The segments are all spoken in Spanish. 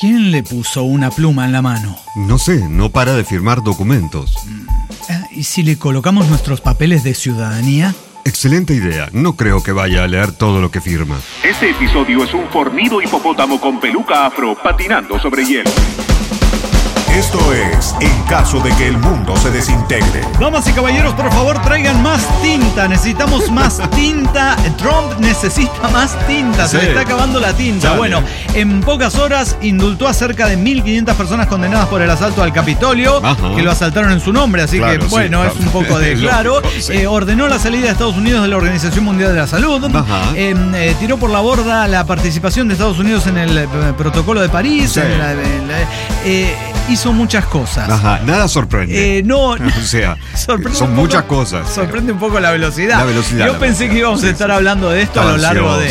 ¿Quién le puso una pluma en la mano? No sé, no para de firmar documentos. ¿Y si le colocamos nuestros papeles de ciudadanía? Excelente idea. No creo que vaya a leer todo lo que firma. Este episodio es un fornido hipopótamo con peluca afro patinando sobre hielo. Esto es En caso de que el mundo se desintegre. Damas y caballeros, por favor, traigan más tinta. Necesitamos más tinta. Trump necesita más tinta. Se le está acabando la tinta. Dale. Bueno, en pocas horas indultó a cerca de 1.500 personas condenadas por el asalto al Capitolio. Ajá. Que lo asaltaron en su nombre. Así Claro, que, bueno, sí, es un poco de claro. lógico, sí. Ordenó la salida de Estados Unidos de la Organización Mundial de la Salud. Ajá. Tiró por la borda la participación de Estados Unidos en el protocolo de París. Sí. Hizo muchas cosas. Ajá, nada sorprende. No, O sea, sorprende son un poco, muchas cosas. Sorprende un poco la velocidad. La velocidad, Yo la pensé que íbamos a estar hablando de esto Estaba a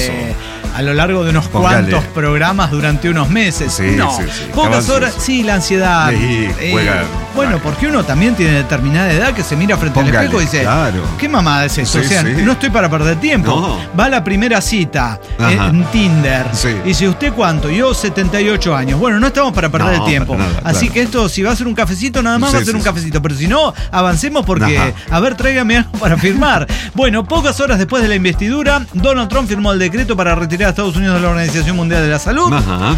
lo largo de unos Póngale. cuantos programas durante unos meses. Sí, no, sí. pocas Estaba horas. ansioso. Sí, la ansiedad. Sí, juega. Bueno, porque uno también tiene determinada edad que se mira frente Póngale, al espejo y dice, claro. ¿qué mamada es esto? Sí, O sea, sí. no estoy para perder tiempo. No. Va a la primera cita Ajá. en Tinder. Sí. Y dice, ¿usted cuánto? Yo 78 años. Bueno, no estamos para perder No, el tiempo. para nada, Así claro. que esto, si va a ser un cafecito, nada más Sí, va a ser sí, un sí. cafecito. Pero si no, avancemos porque, Ajá. a ver, tráigame algo para firmar. Bueno, pocas horas después de la investidura, Donald Trump firmó el decreto para retirar a Estados Unidos de la Organización Mundial de la Salud. Ajá.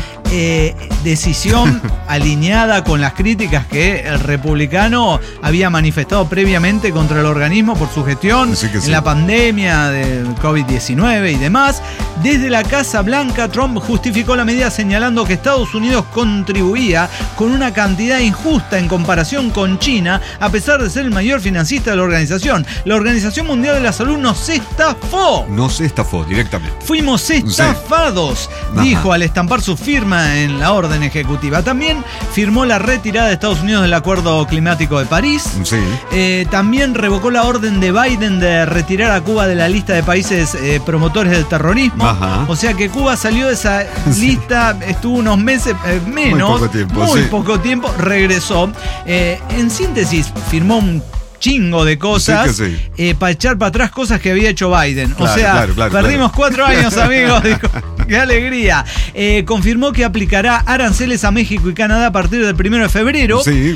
Decisión alineada con las críticas que el republicano había manifestado previamente contra el organismo por su gestión Sí que sí. en la pandemia del COVID-19 y demás. Desde la Casa Blanca, Trump justificó la medida señalando que Estados Unidos contribuía con una cantidad injusta en comparación con China, a pesar de ser el mayor financista de la organización. La Organización Mundial de la Salud nos estafó. No se estafó directamente. Fuimos estafados, Ajá. dijo al estampar su firma en la orden ejecutiva. También firmó la retirada de Estados Unidos del Acuerdo Climático de París. Sí. También revocó la orden de Biden de retirar a Cuba de la lista de países promotores del terrorismo. Ajá. O sea que Cuba salió de esa lista, estuvo unos meses menos, Muy poco tiempo, muy sí. poco tiempo, regresó. En síntesis, firmó un chingo de cosas Sí que para echar para atrás cosas que había hecho Biden. O Claro, sea, claro, perdimos 4 años, amigos. Dijo, ¡qué alegría! Confirmó que aplicará aranceles a México y Canadá a partir del 1 de febrero. Sí.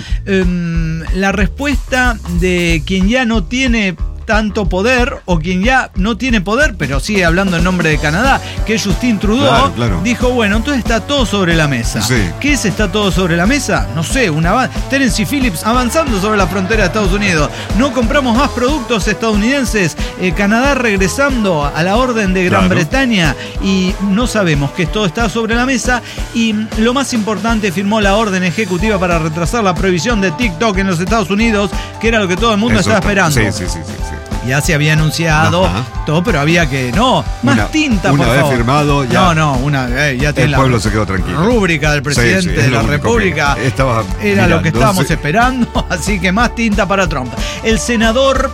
La respuesta de quien ya no tiene tanto poder o quien ya no tiene poder, pero sigue hablando en nombre de Canadá, que es Justin Trudeau, Claro. dijo, bueno, entonces está todo sobre la mesa. Sí. ¿Qué es está todo sobre la mesa? No sé, Tennessee Phillips avanzando sobre la frontera de Estados Unidos. No compramos más productos estadounidenses. Canadá regresando a la orden de Gran Claro. Bretaña y no sabemos que todo está sobre la mesa. Y lo más importante, firmó la orden ejecutiva para retrasar la prohibición de TikTok en los Estados Unidos, que era lo que todo el mundo Eso estaba esperando. Sí. Ya se había anunciado Ajá. todo, pero había que... No, más tinta, por Una vez favor. firmado, ya. Ya tiene El la pueblo se quedó tranquilo. rúbrica del presidente Sí, es de lo la único República. que estaba Era lo que mirando, estábamos sí. esperando, así que más tinta para Trump. El senador...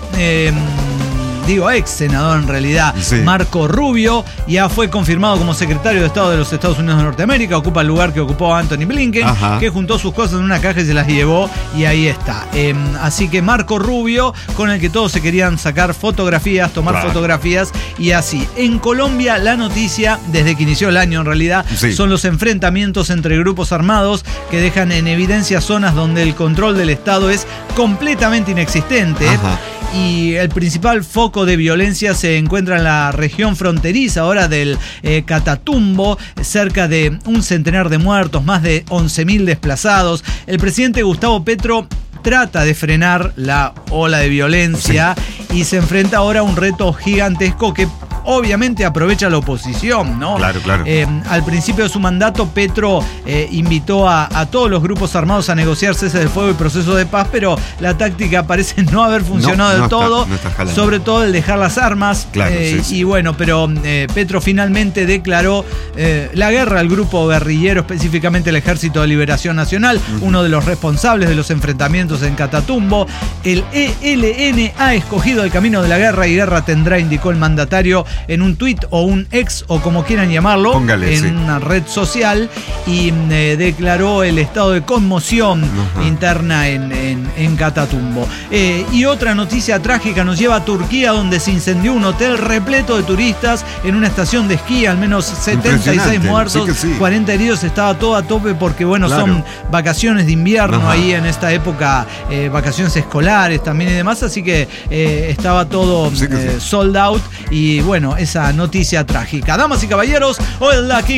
ex senador en realidad, Sí. Marco Rubio, ya fue confirmado como secretario de Estado de los Estados Unidos de Norteamérica, ocupa el lugar que ocupó Anthony Blinken, Ajá. que juntó sus cosas en una caja y se las llevó, y ahí está. Así que Marco Rubio, con el que todos se querían sacar fotografías, tomar Claro. fotografías, y así. En Colombia, la noticia, desde que inició el año en realidad, Sí. son los enfrentamientos entre grupos armados que dejan en evidencia zonas donde el control del Estado es completamente inexistente. Ajá. Y el principal foco de violencia se encuentra en la región fronteriza ahora del Catatumbo, cerca de un centenar de muertos, más de 11.000 desplazados. El presidente Gustavo Petro trata de frenar la ola de violencia y se enfrenta ahora a un reto gigantesco que obviamente aprovecha la oposición, ¿no? Claro. Al principio de su mandato, Petro invitó a todos los grupos armados a negociar cese del fuego y proceso de paz, pero la táctica parece no haber funcionado No del está- todo, no está jalando. sobre todo el dejar las armas. Claro, sí. Y bueno, pero Petro finalmente declaró la guerra al grupo guerrillero, específicamente el Ejército de Liberación Nacional, uno de los responsables de los enfrentamientos en Catatumbo. El ELN ha escogido el camino de la guerra y guerra tendrá, indicó el mandatario, en un tuit o un ex o como quieran llamarlo, Póngale, en sí. una red social y declaró el estado de conmoción interna en Catatumbo. Y otra noticia trágica nos lleva a Turquía, donde se incendió un hotel repleto de turistas en una estación de esquí, al menos 76 Impresionante, muertos, sí que sí. 40 heridos, estaba todo a tope porque bueno, Claro. son vacaciones de invierno Ajá. ahí en esta época, vacaciones escolares también y demás, así que estaba todo Sí que sí. sold out y bueno, esa noticia trágica. Damas y caballeros, hoy es la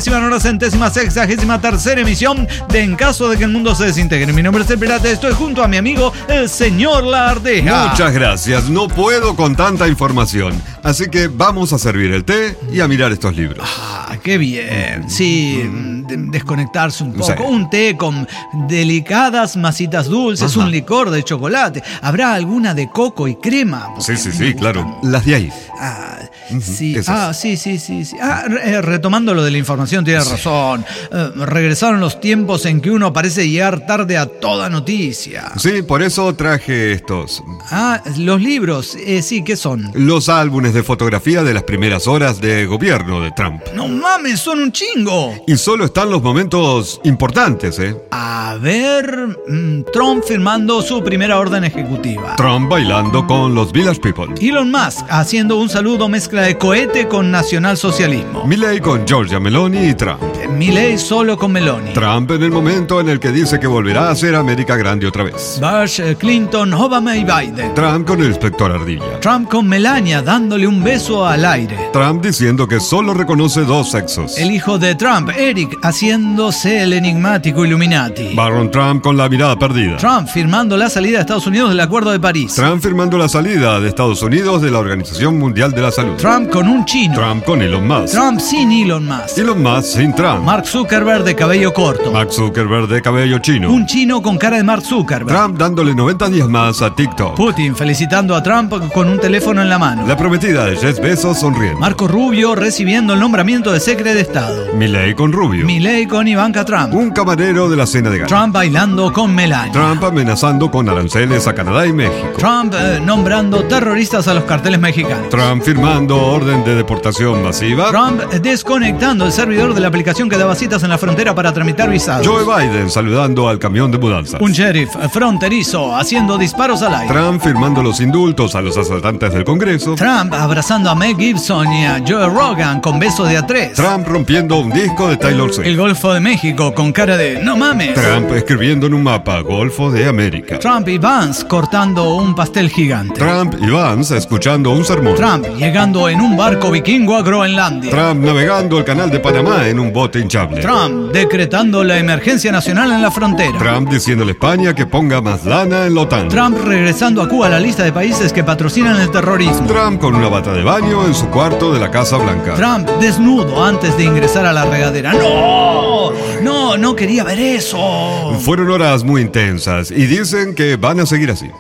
5.963ª emisión de En caso de que el mundo se desintegre. Mi nombre es El Pirata, estoy junto a mi amigo el señor Lardeja. Muchas gracias, no puedo con tanta información. Así que vamos a servir el té y a mirar estos libros. Ah, qué bien. Sí, desconectarse un poco. Sí. Un té con delicadas masitas dulces, Ajá. un licor de chocolate. ¿Habrá alguna de coco y crema? Porque Sí, a mí me sí, gusta claro. mucho. Las de ahí. Ah, Ujú, sí. esas. Ah, sí. Ah, retomando lo de la información, tienes razón. Regresaron los tiempos en que uno parece llegar tarde a toda noticia. Sí, por eso traje estos. Ah, los libros, sí, ¿qué son? Los álbumes de fotografía de las primeras horas de gobierno de Trump. No mames, son un chingo. Y solo están los momentos importantes, ¿eh? A ver, Trump firmando su primera orden ejecutiva. Trump bailando con los Village People. Elon Musk haciendo un saludo mezcla de cohete con nacionalsocialismo. Milley con Giorgia Meloni y Trump. Milei solo con Meloni. Trump en el momento en el que dice que volverá a ser América grande otra vez. Bush, Clinton, Obama y Biden. Trump con el inspector Ardilla. Trump con Melania dándole un beso al aire. Trump diciendo que solo reconoce dos sexos. El hijo de Trump, Eric, haciéndose el enigmático Illuminati. Barron Trump con la mirada perdida. Trump firmando la salida de Estados Unidos del Acuerdo de París. Trump firmando la salida de Estados Unidos de la Organización Mundial de la Salud. Trump con un chino. Trump con Elon Musk. Trump sin Elon Musk. Elon Musk sin Trump. Mark Zuckerberg de cabello corto. Mark Zuckerberg de cabello chino. Un chino con cara de Mark Zuckerberg. Trump dándole 90 días más a TikTok. Putin felicitando a Trump con un teléfono en la mano. La prometida de Jeff Bezos sonriendo. Marco Rubio recibiendo el nombramiento de secretario de Estado. Milley con Rubio. Milei con Ivanka Trump. Un camarero de la cena de gala. Trump bailando con Melania. Trump amenazando con aranceles a Canadá y México. Trump nombrando terroristas a los carteles mexicanos. Trump firmando orden de deportación masiva. Trump desconectando el servidor de la aplicación que daba citas en la frontera para tramitar visados. Joe Biden saludando al camión de mudanzas. Un sheriff fronterizo haciendo disparos al aire. Trump firmando los indultos a los asaltantes del Congreso. Trump abrazando a Meg Gibson y a Joe Rogan con beso de A3. Trump rompiendo un disco de Taylor Swift. El Golfo de México con cara de no mames. Trump escribiendo en un mapa Golfo de América. Trump y Vance cortando un pastel gigante. Trump y Vance escuchando un sermón. Trump llegando en un barco vikingo a Groenlandia. Trump navegando el canal de Panamá en un bote hinchable. Trump decretando la emergencia nacional en la frontera. Trump diciéndole a España que ponga más lana en la OTAN. Trump regresando a Cuba a la lista de países que patrocinan el terrorismo. Trump con una bata de baño en su cuarto de la Casa Blanca. Trump desnudo antes de ingresar a la regadera. ¡No! No quería ver eso. Fueron horas muy intensas y dicen que van a seguir así.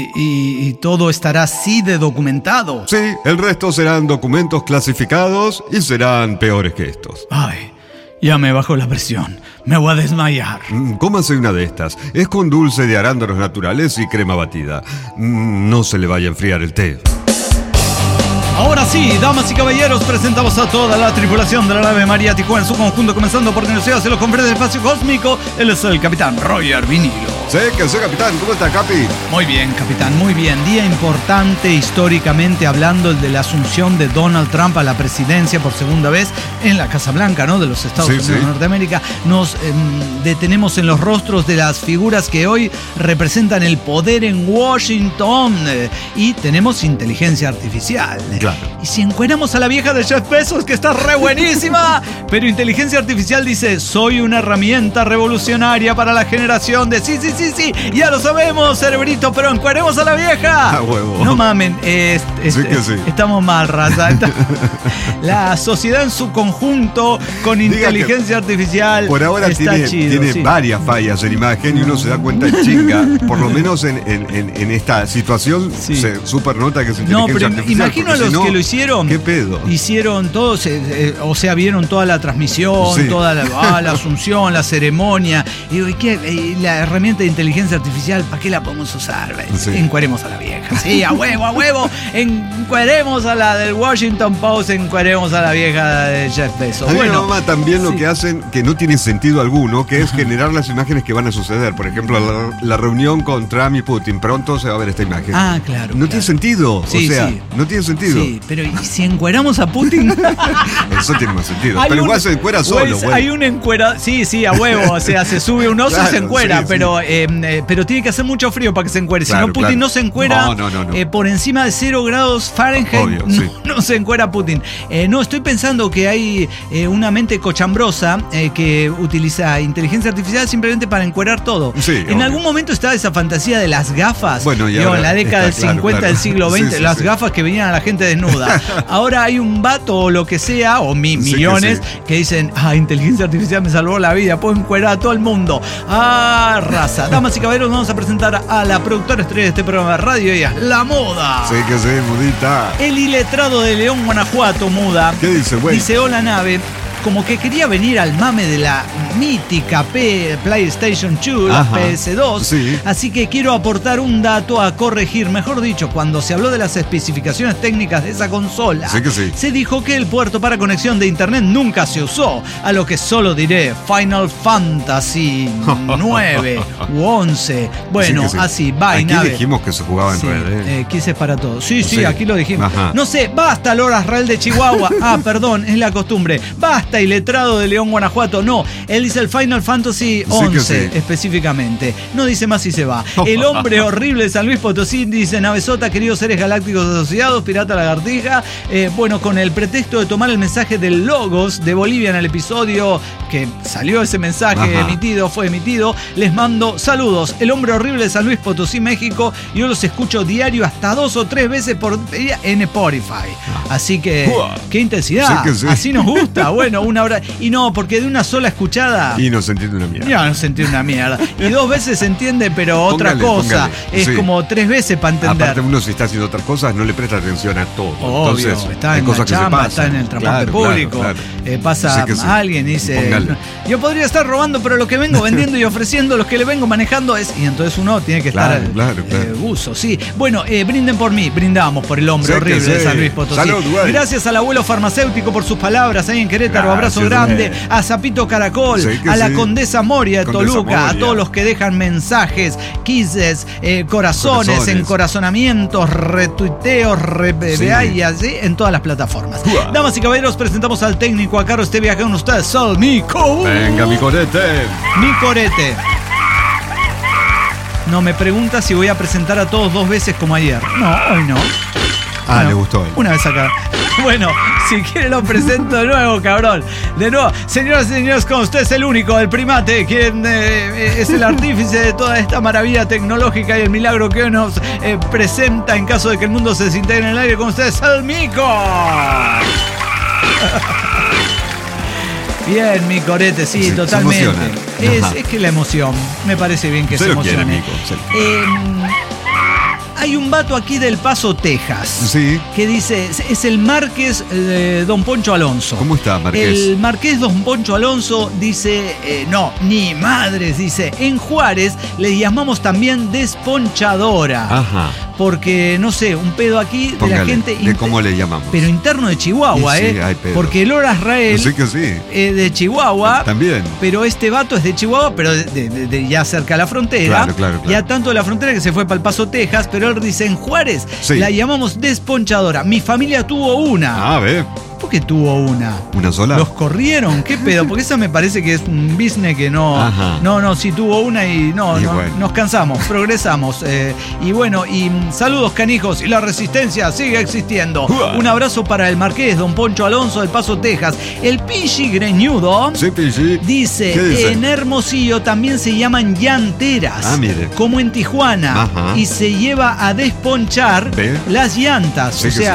Y todo estará así de documentado. Sí, el resto serán documentos clasificados y serán peores que estos. Ay, ya me bajó la presión. Me voy a desmayar. Cómase una de estas. Es con dulce de arándanos naturales y crema batida. No se le vaya a enfriar el té. Ahora sí, damas y caballeros, presentamos a toda la tripulación de la nave María Tijuana en su conjunto, comenzando por Dios y los confres del espacio cósmico. Él es el capitán Roger Vinilo. Sé que soy capitán. ¿Cómo está, Capi? Muy bien, capitán, muy bien. Día importante históricamente hablando, el de la asunción de Donald Trump a la presidencia por segunda vez en la Casa Blanca, ¿no? De los Estados Unidos de Norteamérica. Nos detenemos en los rostros de las figuras que hoy representan el poder en Washington y tenemos inteligencia artificial. Claro. Y si encueramos a la vieja de Jeff Bezos, que está re buenísima, pero inteligencia artificial dice, soy una herramienta revolucionaria para la generación de sí, ya lo sabemos, cerebrito, pero encueremos a la vieja. Ah, huevo. No mamen, Sí que sí. estamos mal, raza. La sociedad en su conjunto con inteligencia artificial por ahora está tiene chido, sí. varias fallas en imagen y uno se da cuenta en chinga. Por lo menos en esta situación Sí. se supernota que es No, inteligencia pero artificial. imagino a porque los si no, que lo hicieron. ¿Qué pedo? Hicieron todos, o sea, vieron toda la transmisión, Sí. toda la asunción, la ceremonia. Y digo, ¿y qué? Y la herramienta inteligencia artificial, ¿para qué la podemos usar? Sí. Encueremos a la vieja. Sí, a huevo. Encueremos a la del Washington Post, encueremos a la vieja de Jeff Bezos. A mí Bueno, mi mamá también lo sí. que hacen, que no tiene sentido alguno, que es generar las imágenes que van a suceder. Por ejemplo, la reunión con Trump y Putin. Pronto se va a ver esta imagen. Ah, claro. No tiene sentido. Sí, o sea, sí. no tiene sentido. Sí, pero ¿y si encueramos a Putin? Eso tiene más sentido. Hay Pero un- igual se encuera solo, pues, güey. hay un encuera. Sí, a huevo. O sea, se sube un oso y Claro, se encuera. sí, Pero tiene que hacer mucho frío para que se encuere. Claro, Si no, Putin claro. no se encuera. No. Por encima de 0 grados Fahrenheit. Obvio, sí. No se encuera Putin. No, estoy pensando que hay una mente cochambrosa que utiliza inteligencia artificial simplemente para encuerar todo. Sí, en obvio. algún momento estaba esa fantasía de las gafas. Bueno, y Digo, ahora en la década del está claro, 50 claro. del siglo XX, Sí, las sí. gafas que venían a la gente desnuda. Ahora hay un vato o lo que sea, o Sí, millones, sí. que dicen, inteligencia artificial me salvó la vida, puedo encuerar a todo el mundo. Raza. Damas y caballeros, vamos a presentar a la productora estrella de este programa de radio, ella es La Muda. Sí, que sí, mudita. El iletrado de León, Guanajuato, Muda. ¿Qué dice, güey? Dice, hola nave. Como que quería venir al mame de la mítica PlayStation 2, la Ajá. PS2. Sí. Así que quiero aportar un dato a corregir. Mejor dicho, cuando se habló de las especificaciones técnicas de esa consola, Sí que sí. se dijo que el puerto para conexión de internet nunca se usó. A lo que solo diré Final Fantasy 9 u 11. Bueno, Sí que sí. así, va y Aquí nave. dijimos que se jugaba en Sí, red, ¿eh? Quises para todos. Sí, Sí. aquí lo dijimos. Ajá. No sé, basta, Lora Israel de Chihuahua. Perdón, es la costumbre. Basta, iletrado de León, Guanajuato. No, él dice el Final Fantasy 11 sí. específicamente. No dice más y se va. El hombre horrible de San Luis Potosí dice, Navezota, queridos seres galácticos asociados, Pirata Lagartija. Bueno, con el pretexto de tomar el mensaje del Logos de Bolivia en el episodio que salió ese mensaje Ajá. fue emitido, les mando saludos. El hombre horrible de San Luis Potosí, México. Yo los escucho diario hasta 2 o 3 veces por día en Spotify. Así que, qué intensidad. Sí que sí. Así nos gusta. Bueno, una hora. Y no, porque de una sola escuchada. Y no se entiende una mierda. Ya no se entiende una mierda. Y 2 veces se entiende, pero otra Póngale, cosa. póngale. Es Sí. como 3 veces para entender. Aparte, uno si está haciendo otras cosas no le presta atención a todo. Obvio, Entonces, está hay en la cosas que se chamba, pasan. está en el transporte Claro, público, claro. pasa Sí que sí. alguien y dice, Póngale. yo podría estar robando, pero lo que vengo vendiendo y ofreciendo, los que le vengo manejando es, y entonces uno tiene que Claro, estar claro. buzo, sí. Bueno, brinden por mí, brindamos por el hombre Sí que horrible de sí. San Luis Potosí. Salud, güey. Gracias al abuelo farmacéutico por sus palabras ahí en Querétaro, Gracias, abrazo grande, güey. a Zapito Caracol, Sí que a la sí. Condesa Moria de Condesa Toluca, a Moria. todos los que dejan mensajes, kisses, corazones, encorazonamientos, retuiteos, Sí. ¿sí? En todas las plataformas. Uah. Damas y caballeros, presentamos al técnico a cargo este viaje con ustedes, Salmico. Venga, mi corete. Mi corete. No me pregunta si voy a presentar a todos 2 veces como ayer. No, hoy no. Le gustó él. Una vez acá. Bueno, si quiere lo presento de nuevo, cabrón. De nuevo, señoras y señores, con ustedes el único, el primate, quien es el artífice de toda esta maravilla tecnológica y el milagro que hoy nos presenta en caso de que el mundo se desintegre en el aire. Con ustedes, el Mico. Bien, mi corete, sí, Sí, se totalmente. emociona. Ajá. Es que la emoción, me parece bien que Se se lo quiere, emocione. Mico, se Hay un vato aquí del Paso, Texas. Sí. Que dice, es el Marqués Don Poncho Alonso. ¿Cómo está, Marqués? El Marqués Don Poncho Alonso dice, no, ni madres, dice, en Juárez le llamamos también desponchadora. Ajá. Porque, no sé, un pedo aquí de Póngale, la gente... ¿de cómo le llamamos? Pero interno de Chihuahua, Y sí, hay pedo. Porque Lora Israel Sí que sí. de Chihuahua. También. Pero este vato es de Chihuahua, pero de ya cerca a la frontera. Claro. Ya tanto de la frontera que se fue para El Paso, Texas, pero él dice en Juárez, Sí. la llamamos desponchadora. Mi familia tuvo una. Ve. ¿Por qué tuvo una? ¿Una sola? ¿Los corrieron? ¿Qué pedo? Porque esa me parece que es un business que no. Ajá. No, sí tuvo una y no, Y no, bueno. nos cansamos, progresamos. Y bueno, saludos canijos y la resistencia sigue existiendo. Uah. Un abrazo para el Marqués Don Poncho Alonso del Paso, Texas. El Pichi Greñudo. Sí, sí. Dice, ¿Qué dice? en Hermosillo también se llaman llanteras, Mire. como en Tijuana, Ajá. y se lleva a desponchar ¿Ve? las llantas. Sí o que sea,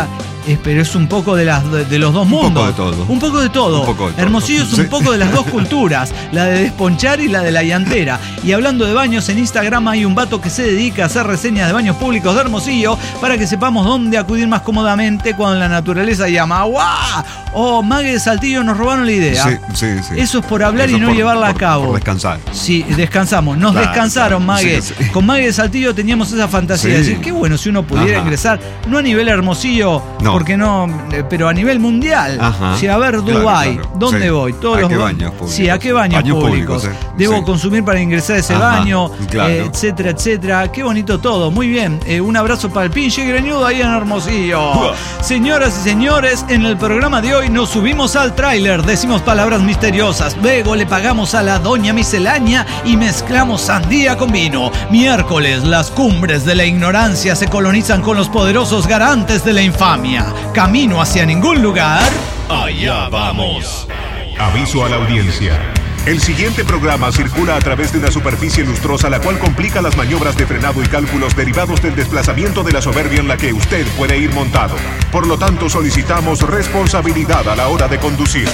pero es un poco de los dos mundos. Un poco de todo. Hermosillo es un poco de las dos culturas, la de desponchar y la de la llantera. Y hablando de baños, en Instagram hay un vato que se dedica a hacer reseñas de baños públicos de Hermosillo para que sepamos dónde acudir más cómodamente cuando la naturaleza llama. ¡Guau! Oh, Mague de Saltillo, nos robaron la idea. Sí. Eso es por hablar y no llevarla a cabo. Por descansar. Sí, descansamos. Nos descansaron, Mague. Sí. Con Mague de Saltillo teníamos esa fantasía de decir, qué bueno si uno pudiera ingresar, no a nivel Hermosillo, porque no, pero a nivel mundial. Si a ver, Dubái, ¿dónde voy? ¿A qué baños públicos? Sí, ¿a qué baños públicos? Debo consumir para ingresar a ese baño, etcétera, etcétera. Qué bonito todo. Muy bien. Un abrazo para el pinche greñudo ahí en Hermosillo. Señoras y señores, en el programa de hoy nos subimos al tráiler, decimos palabras misteriosas, luego le pagamos a la doña miscelánea y mezclamos sandía con vino. Miércoles, las cumbres de la ignorancia se colonizan con los poderosos garantes de la infamia. Camino hacia ningún lugar. Allá vamos. Aviso a la audiencia. El siguiente programa circula a través de una superficie lustrosa la cual complica las maniobras de frenado y cálculos derivados del desplazamiento de la soberbia en la que usted puede ir montado. Por lo tanto, solicitamos responsabilidad a la hora de conducir.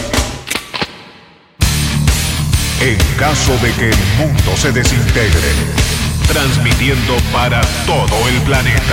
En caso de que el mundo se desintegre, transmitiendo para todo el planeta.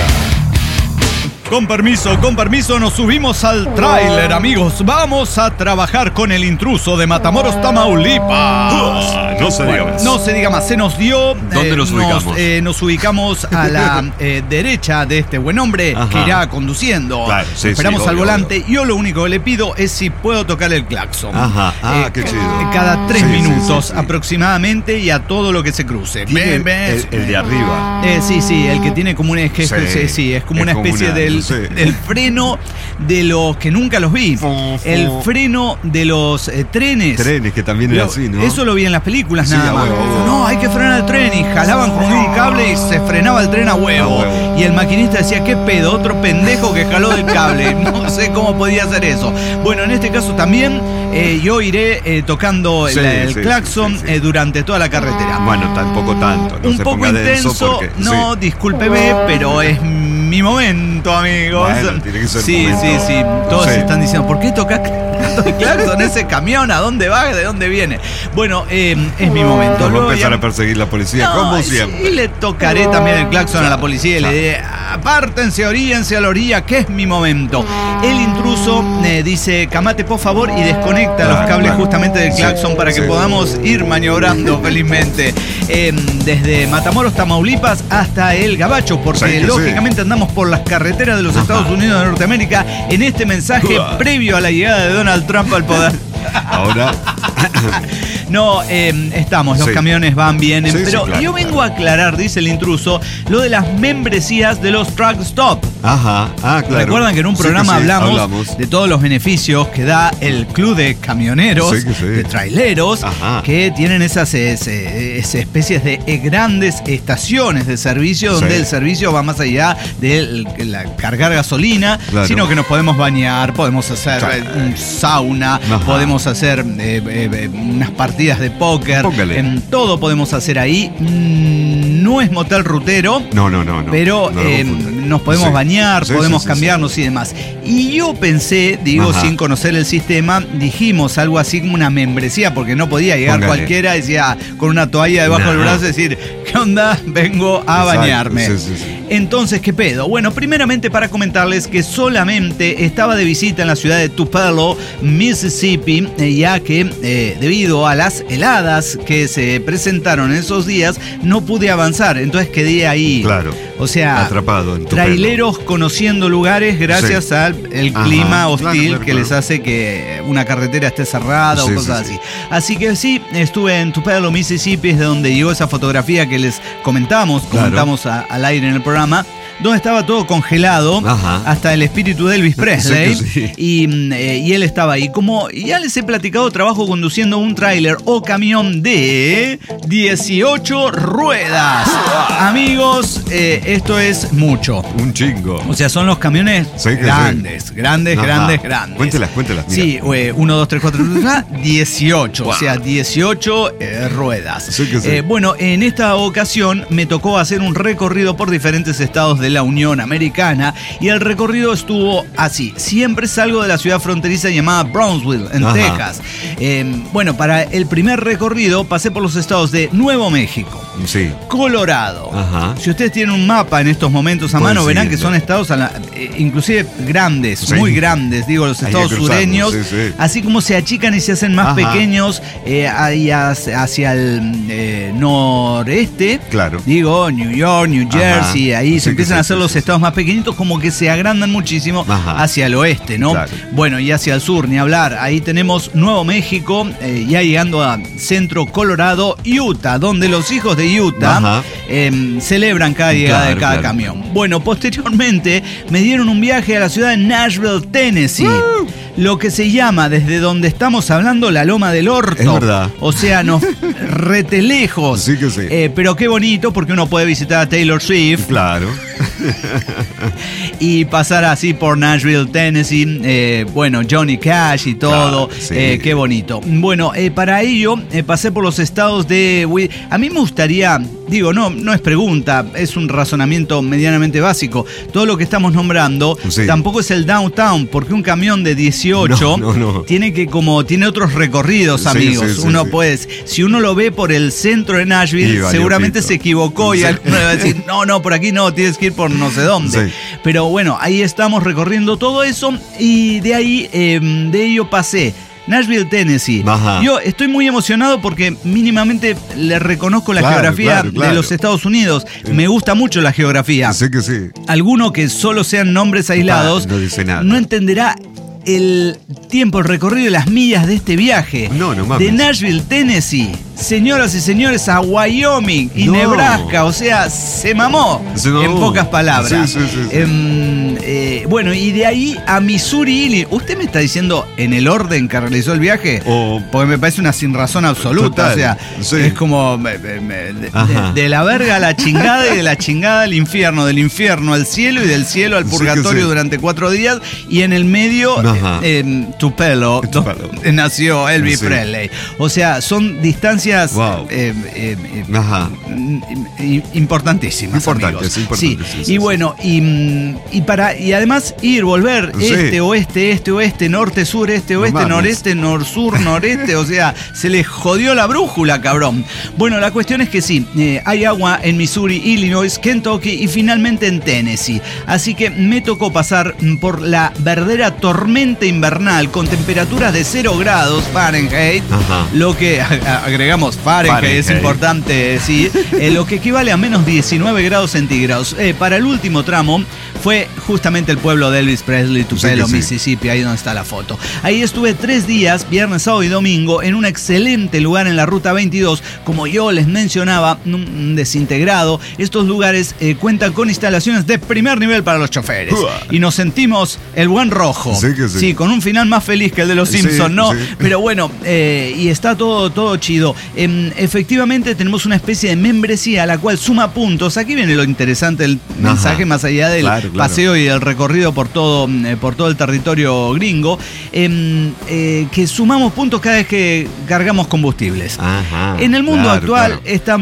Con permiso, nos subimos al tráiler, amigos. Vamos a trabajar con el intruso de Matamoros, Tamaulipas. No se diga más. No se diga más. Se nos dio... ¿Dónde nos ubicamos? Nos ubicamos a la derecha de este buen hombre que irá conduciendo. Claro, Esperamos al obvio, volante. Yo lo único que le pido es si puedo tocar el claxon. Qué chido. Cada 3 minutos aproximadamente y a todo lo que se cruce. El de arriba. Sí, el que tiene como una... es como una especie del freno de los que nunca los vi. El freno de los trenes. Trenes, que también era así, ¿no? Eso lo vi en las películas nada más. No, hay que frenar el tren. Y jalaban con un cable y se frenaba el tren a huevo. Y el maquinista decía, ¿qué pedo? Otro pendejo que jaló del cable. No sé cómo podía hacer eso. Bueno, en este caso también yo iré tocando el claxon durante toda la carretera. Bueno, tampoco tanto. No un poco intenso. No, discúlpeme, pero es mi momento, amigos. Bueno, tiene que ser sí. Todos están diciendo, ¿por qué tocas el claxon ese camión? ¿A dónde va? ¿De dónde viene? Bueno, es mi momento. Luego va a empezar a perseguir la policía, como siempre. Y le tocaré también el claxon a la policía y le diré, apártense, oríense a la orilla, que es mi momento. El intruso dice, camate por favor, y desconecta los cables justamente del claxon para que podamos ir maniobrando felizmente. Desde Matamoros, Tamaulipas hasta el Gabacho, porque lógicamente andamos por las carreteras de los Estados Unidos de Norteamérica en este mensaje previo a la llegada de Donald Trump al poder. Ahora... No, estamos, los camiones van, vienen, pero claro, yo vengo a aclarar, dice el intruso, lo de las membresías de los truck stop. Claro. Recuerdan que en un programa hablamos de todos los beneficios que da el club de camioneros, de traileros, que tienen esas especies de grandes estaciones de servicio donde el servicio va más allá de cargar gasolina, sino que nos podemos bañar, podemos hacer un sauna, podemos hacer unas partidas de póker, en todo podemos hacer ahí. No es motel rutero, no, pero nos podemos bañar, podemos cambiarnos y demás. Y yo pensé, sin conocer el sistema, dijimos algo así como una membresía, porque no podía llegar cualquiera, decía, con una toalla debajo del brazo, decir, ¿qué onda? Vengo a bañarme. Entonces, ¿qué pedo? Bueno, primeramente para comentarles que solamente estaba de visita en la ciudad de Tupelo, Mississippi, ya que debido a las heladas que se presentaron en esos días, no pude avanzar, entonces quedé ahí. O sea, atrapado en traileros conociendo lugares gracias al clima hostil que les hace que una carretera esté cerrada o cosas así. Así que estuve en Tupelo, Mississippi, es de donde llegó esa fotografía que les comentamos al aire en el programa, donde estaba todo congelado, hasta el espíritu de Elvis Presley, y él estaba ahí. Como ya les he platicado, trabajo conduciendo un tráiler o camión de 18 ruedas. Amigos, esto es mucho. Un chingo. O sea, son los camiones grandes. Cuéntelas. Sí, 1, 2, 3, 4, 18. O sea, 18 ruedas. Bueno, en esta ocasión me tocó hacer un recorrido por diferentes estados de la Unión Americana, y el recorrido estuvo así. Siempre salgo de la ciudad fronteriza llamada Brownsville, en Texas. Bueno, para el primer recorrido pasé por los estados de Nuevo México, Colorado. Si ustedes tienen un mapa en estos momentos a mano, verán que son estados inclusive grandes, muy grandes, digo, los estados sureños, así como se achican y se hacen más pequeños ahí hacia el noreste, digo, New York, New Jersey, ahí se empiezan a hacer los estados más pequeñitos, como que se agrandan muchísimo hacia el oeste, ¿no? Bueno, y hacia el sur, ni hablar. Ahí tenemos Nuevo México, ya llegando a centro Colorado, Utah, donde los hijos de Utah celebran cada llegada de cada camión. Bueno, posteriormente me dieron un viaje a la ciudad de Nashville, Tennessee. Lo que se llama, desde donde estamos hablando, la Loma del Orto. Es verdad. O sea, nos rete lejos. Sí que sí. Pero qué bonito, porque uno puede visitar a Taylor Swift. Claro. Y pasar así por Nashville, Tennessee. Bueno, Johnny Cash y todo. Claro, qué bonito. Bueno, para ello pasé por los estados de... A mí me gustaría... Digo, no es pregunta, es un razonamiento medianamente básico. Todo lo que estamos nombrando tampoco es el downtown, porque un camión de 18 tiene otros recorridos, amigos. Uno puede, si uno lo ve por el centro de Nashville, seguramente se equivocó y alguno le va a decir, no, por aquí no, tienes que ir por no sé dónde. Pero bueno, ahí estamos recorriendo todo eso, y de ahí, de ello pasé Nashville, Tennessee. Yo estoy muy emocionado porque mínimamente le reconozco la geografía de los Estados Unidos. Me gusta mucho la geografía. Sí que sí. Alguno que solo sean nombres aislados no dice nada. No entenderá el tiempo, el recorrido y las millas de este viaje. No mames. De Nashville, Tennessee, señoras y señores, a Wyoming y Nebraska. O sea, se mamó. En pocas palabras. Bueno, y de ahí a Missouri, Illinois. ¿Usted me está diciendo en el orden que realizó el viaje? Porque me parece una sinrazón absoluta. Total, o sea, es como de la verga a la chingada y de la chingada al infierno, del infierno al cielo y del cielo al purgatorio durante 4 días, y en el medio Tupelo nació Elvis Presley. O sea, son distancias importantísimas, amigos. Y bueno, y además ir, volver, este, oeste, norte, sur, este, oeste, noreste, sur, noreste. O sea, se les jodió la brújula, cabrón. Bueno, la cuestión es que sí, hay agua en Missouri, Illinois, Kentucky y finalmente en Tennessee. Así que me tocó pasar por la verdadera tormenta invernal con temperaturas de 0 grados Fahrenheit, lo que agregamos Fahrenheit, es importante decir, lo que equivale a menos 19 grados centígrados. Para el último tramo fue justamente el pueblo de Elvis Presley, Tupelo, Mississippi, ahí donde está la foto. Ahí estuve 3 días, viernes, sábado y domingo, en un excelente lugar en la Ruta 22, como yo les mencionaba, un desintegrado. Estos lugares cuentan con instalaciones de primer nivel para los choferes. Y nos sentimos el buen rojo. Sí, con un final más feliz que el de los Simpsons, ¿no? Pero bueno, y está todo chido. Efectivamente tenemos una especie de membresía a la cual suma puntos. Aquí viene lo interesante del mensaje, más allá del paseo y del recorrido por todo el territorio gringo, que sumamos puntos cada vez que cargamos combustibles. En el mundo actual está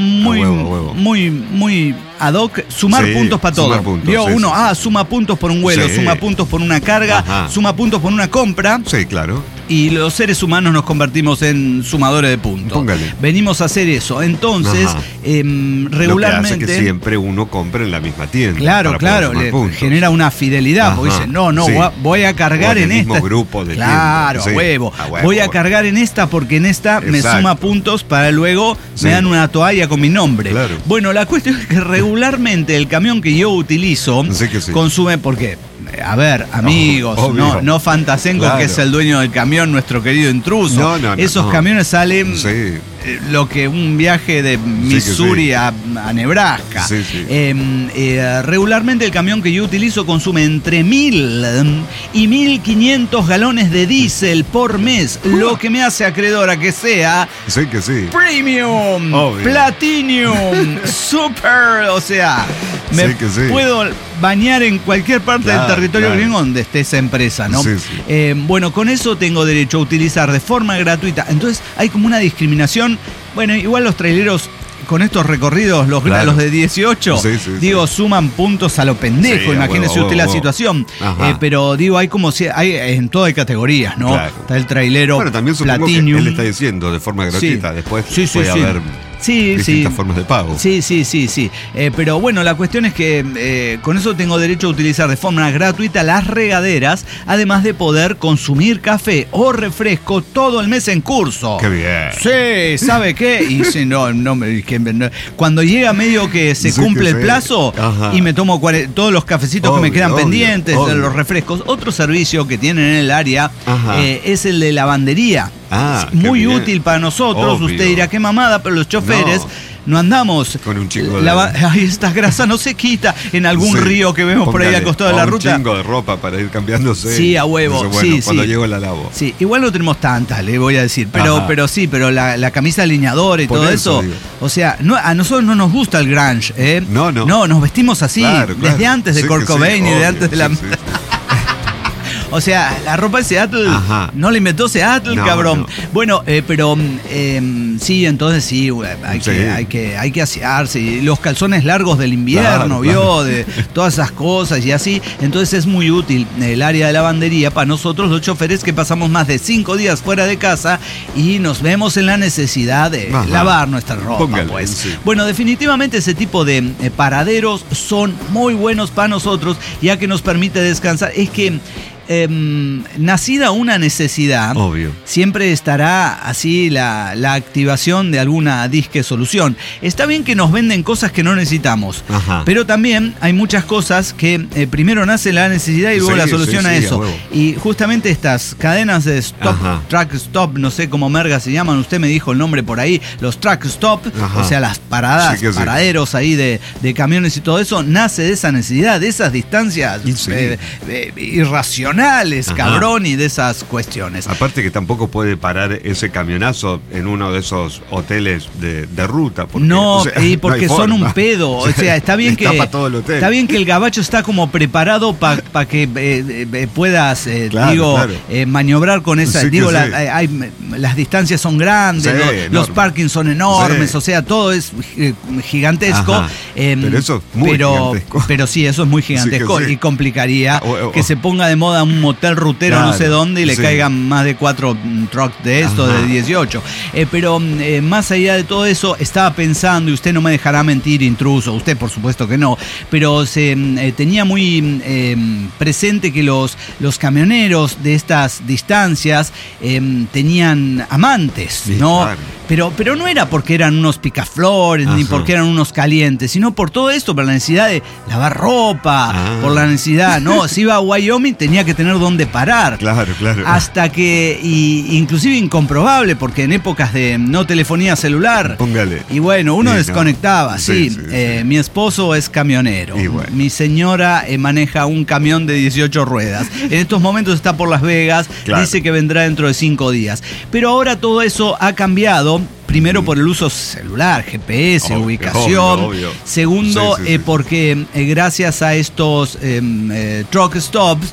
muy ad hoc sumar puntos para todo. Uno suma puntos por un vuelo, suma puntos por una carga, suma puntos por una compra. Sí, claro. Y los seres humanos nos convertimos en sumadores de puntos. Póngale. Venimos a hacer eso. Entonces, regularmente... Lo que hace que siempre uno compre en la misma tienda. Claro, le genera una fidelidad. Porque dice, voy a cargar en esta. Grupo de claro, a huevo. Voy a cargar en esta porque en esta me suma puntos para luego me dan una toalla con mi nombre. Claro. Bueno, la cuestión es que regularmente el camión que yo utilizo consume, porque... A ver, amigos, no fantaseen con que es el dueño del camión, nuestro querido intruso. Esos camiones salen lo que un viaje de Missouri a Nebraska. Regularmente el camión que yo utilizo consume entre 1.000 y 1.500 galones de diésel por mes, lo que me hace acreedor a que sea premium, platinum, super, o sea, me puedo bañar en cualquier parte del territorio gringo donde esté esa empresa, ¿no? Bueno, con eso tengo derecho a utilizar de forma gratuita. Entonces hay como una discriminación. Bueno, igual los traileros con estos recorridos, los de 18, digo, suman puntos a lo pendejo, imagínese usted la situación. Pero digo, hay como si hay en todo hay categorías, ¿no? Claro. Está el trailero, bueno, también supongo Platinum. que él está diciendo de forma gratuita, después puede haber distintas formas de pago. Sí. Pero bueno, la cuestión es que con eso tengo derecho a utilizar de forma gratuita las regaderas, además de poder consumir café o refresco todo el mes en curso. ¡Qué bien! Sí, ¿sabe qué? Y si cuando llega medio que se cumple el plazo y me tomo todos los cafecitos que me quedan pendientes, de los refrescos. Otro servicio que tienen en el área es el de lavandería. Muy útil para nosotros. Usted dirá, qué mamada, pero los choferes no andamos con un chingo esta grasa no se quita en algún río que vemos por ahí al costado de la ruta. Un chingo de ropa para ir cambiándose. Sí, a huevo. Eso, bueno, cuando llego la lavo. Sí, igual no tenemos tantas, le voy a decir. Pero la camisa alineadora y todo eso. Digo. O sea, a nosotros no nos gusta el grunge, ¿eh? No, nos vestimos así. Claro. Desde antes de Kurt Cobain y de antes de la. O sea, la ropa de Seattle no la inventó Seattle, cabrón. No. Bueno, pero sí, entonces sí, hay que asearse. Y los calzones largos del invierno, ¿vio? De todas esas cosas y así. Entonces es muy útil el área de lavandería para nosotros, los choferes, que pasamos más de 5 días fuera de casa y nos vemos en la necesidad de lavar nuestra ropa. Bueno, definitivamente ese tipo de paraderos son muy buenos para nosotros, ya que nos permite descansar. Es que nacida una necesidad, siempre estará así la activación de alguna disque solución. Está bien que nos venden cosas que no necesitamos, pero también hay muchas cosas que primero nace la necesidad y luego la solución a eso. Y justamente estas cadenas de track stop, no sé cómo merga se llaman, usted me dijo el nombre por ahí, los track stop, o sea, las paradas, paraderos ahí de camiones y todo eso, nace de esa necesidad, de esas distancias irracionales, cabrón, y de esas cuestiones. Aparte que tampoco puede parar ese camionazo en uno de esos hoteles de ruta. Porque, porque son un pedo. O sea, está bien que el gabacho está como preparado para que puedas, maniobrar con esa. Las distancias son grandes, los parkings son enormes, o sea, todo es gigantesco. Pero eso es muy gigantesco. Pero sí, eso es muy gigantesco y complicaría que se ponga de moda un motel rutero no sé dónde y le caigan más de 4 trucks de esto, de 18. Pero más allá de todo eso, estaba pensando, y usted no me dejará mentir, intruso, usted por supuesto que no, pero se tenía muy presente que los camioneros de estas distancias tenían amantes, ¿no? Claro. Pero no era porque eran unos picaflores, ni porque eran unos calientes, sino por todo esto, por la necesidad de lavar ropa, por la necesidad, ¿no? Si iba a Wyoming tenía que tener dónde parar. Claro. Hasta que, inclusive incomprobable, porque en épocas de no telefonía celular. Póngale. Y bueno, uno desconectaba, mi esposo es camionero. Mi señora maneja un camión de 18 ruedas. En estos momentos está por Las Vegas, dice que vendrá dentro de 5 días. Pero ahora todo eso ha cambiado. Primero por el uso celular, GPS, ubicación. Obvio. Segundo, porque gracias a estos truck stops,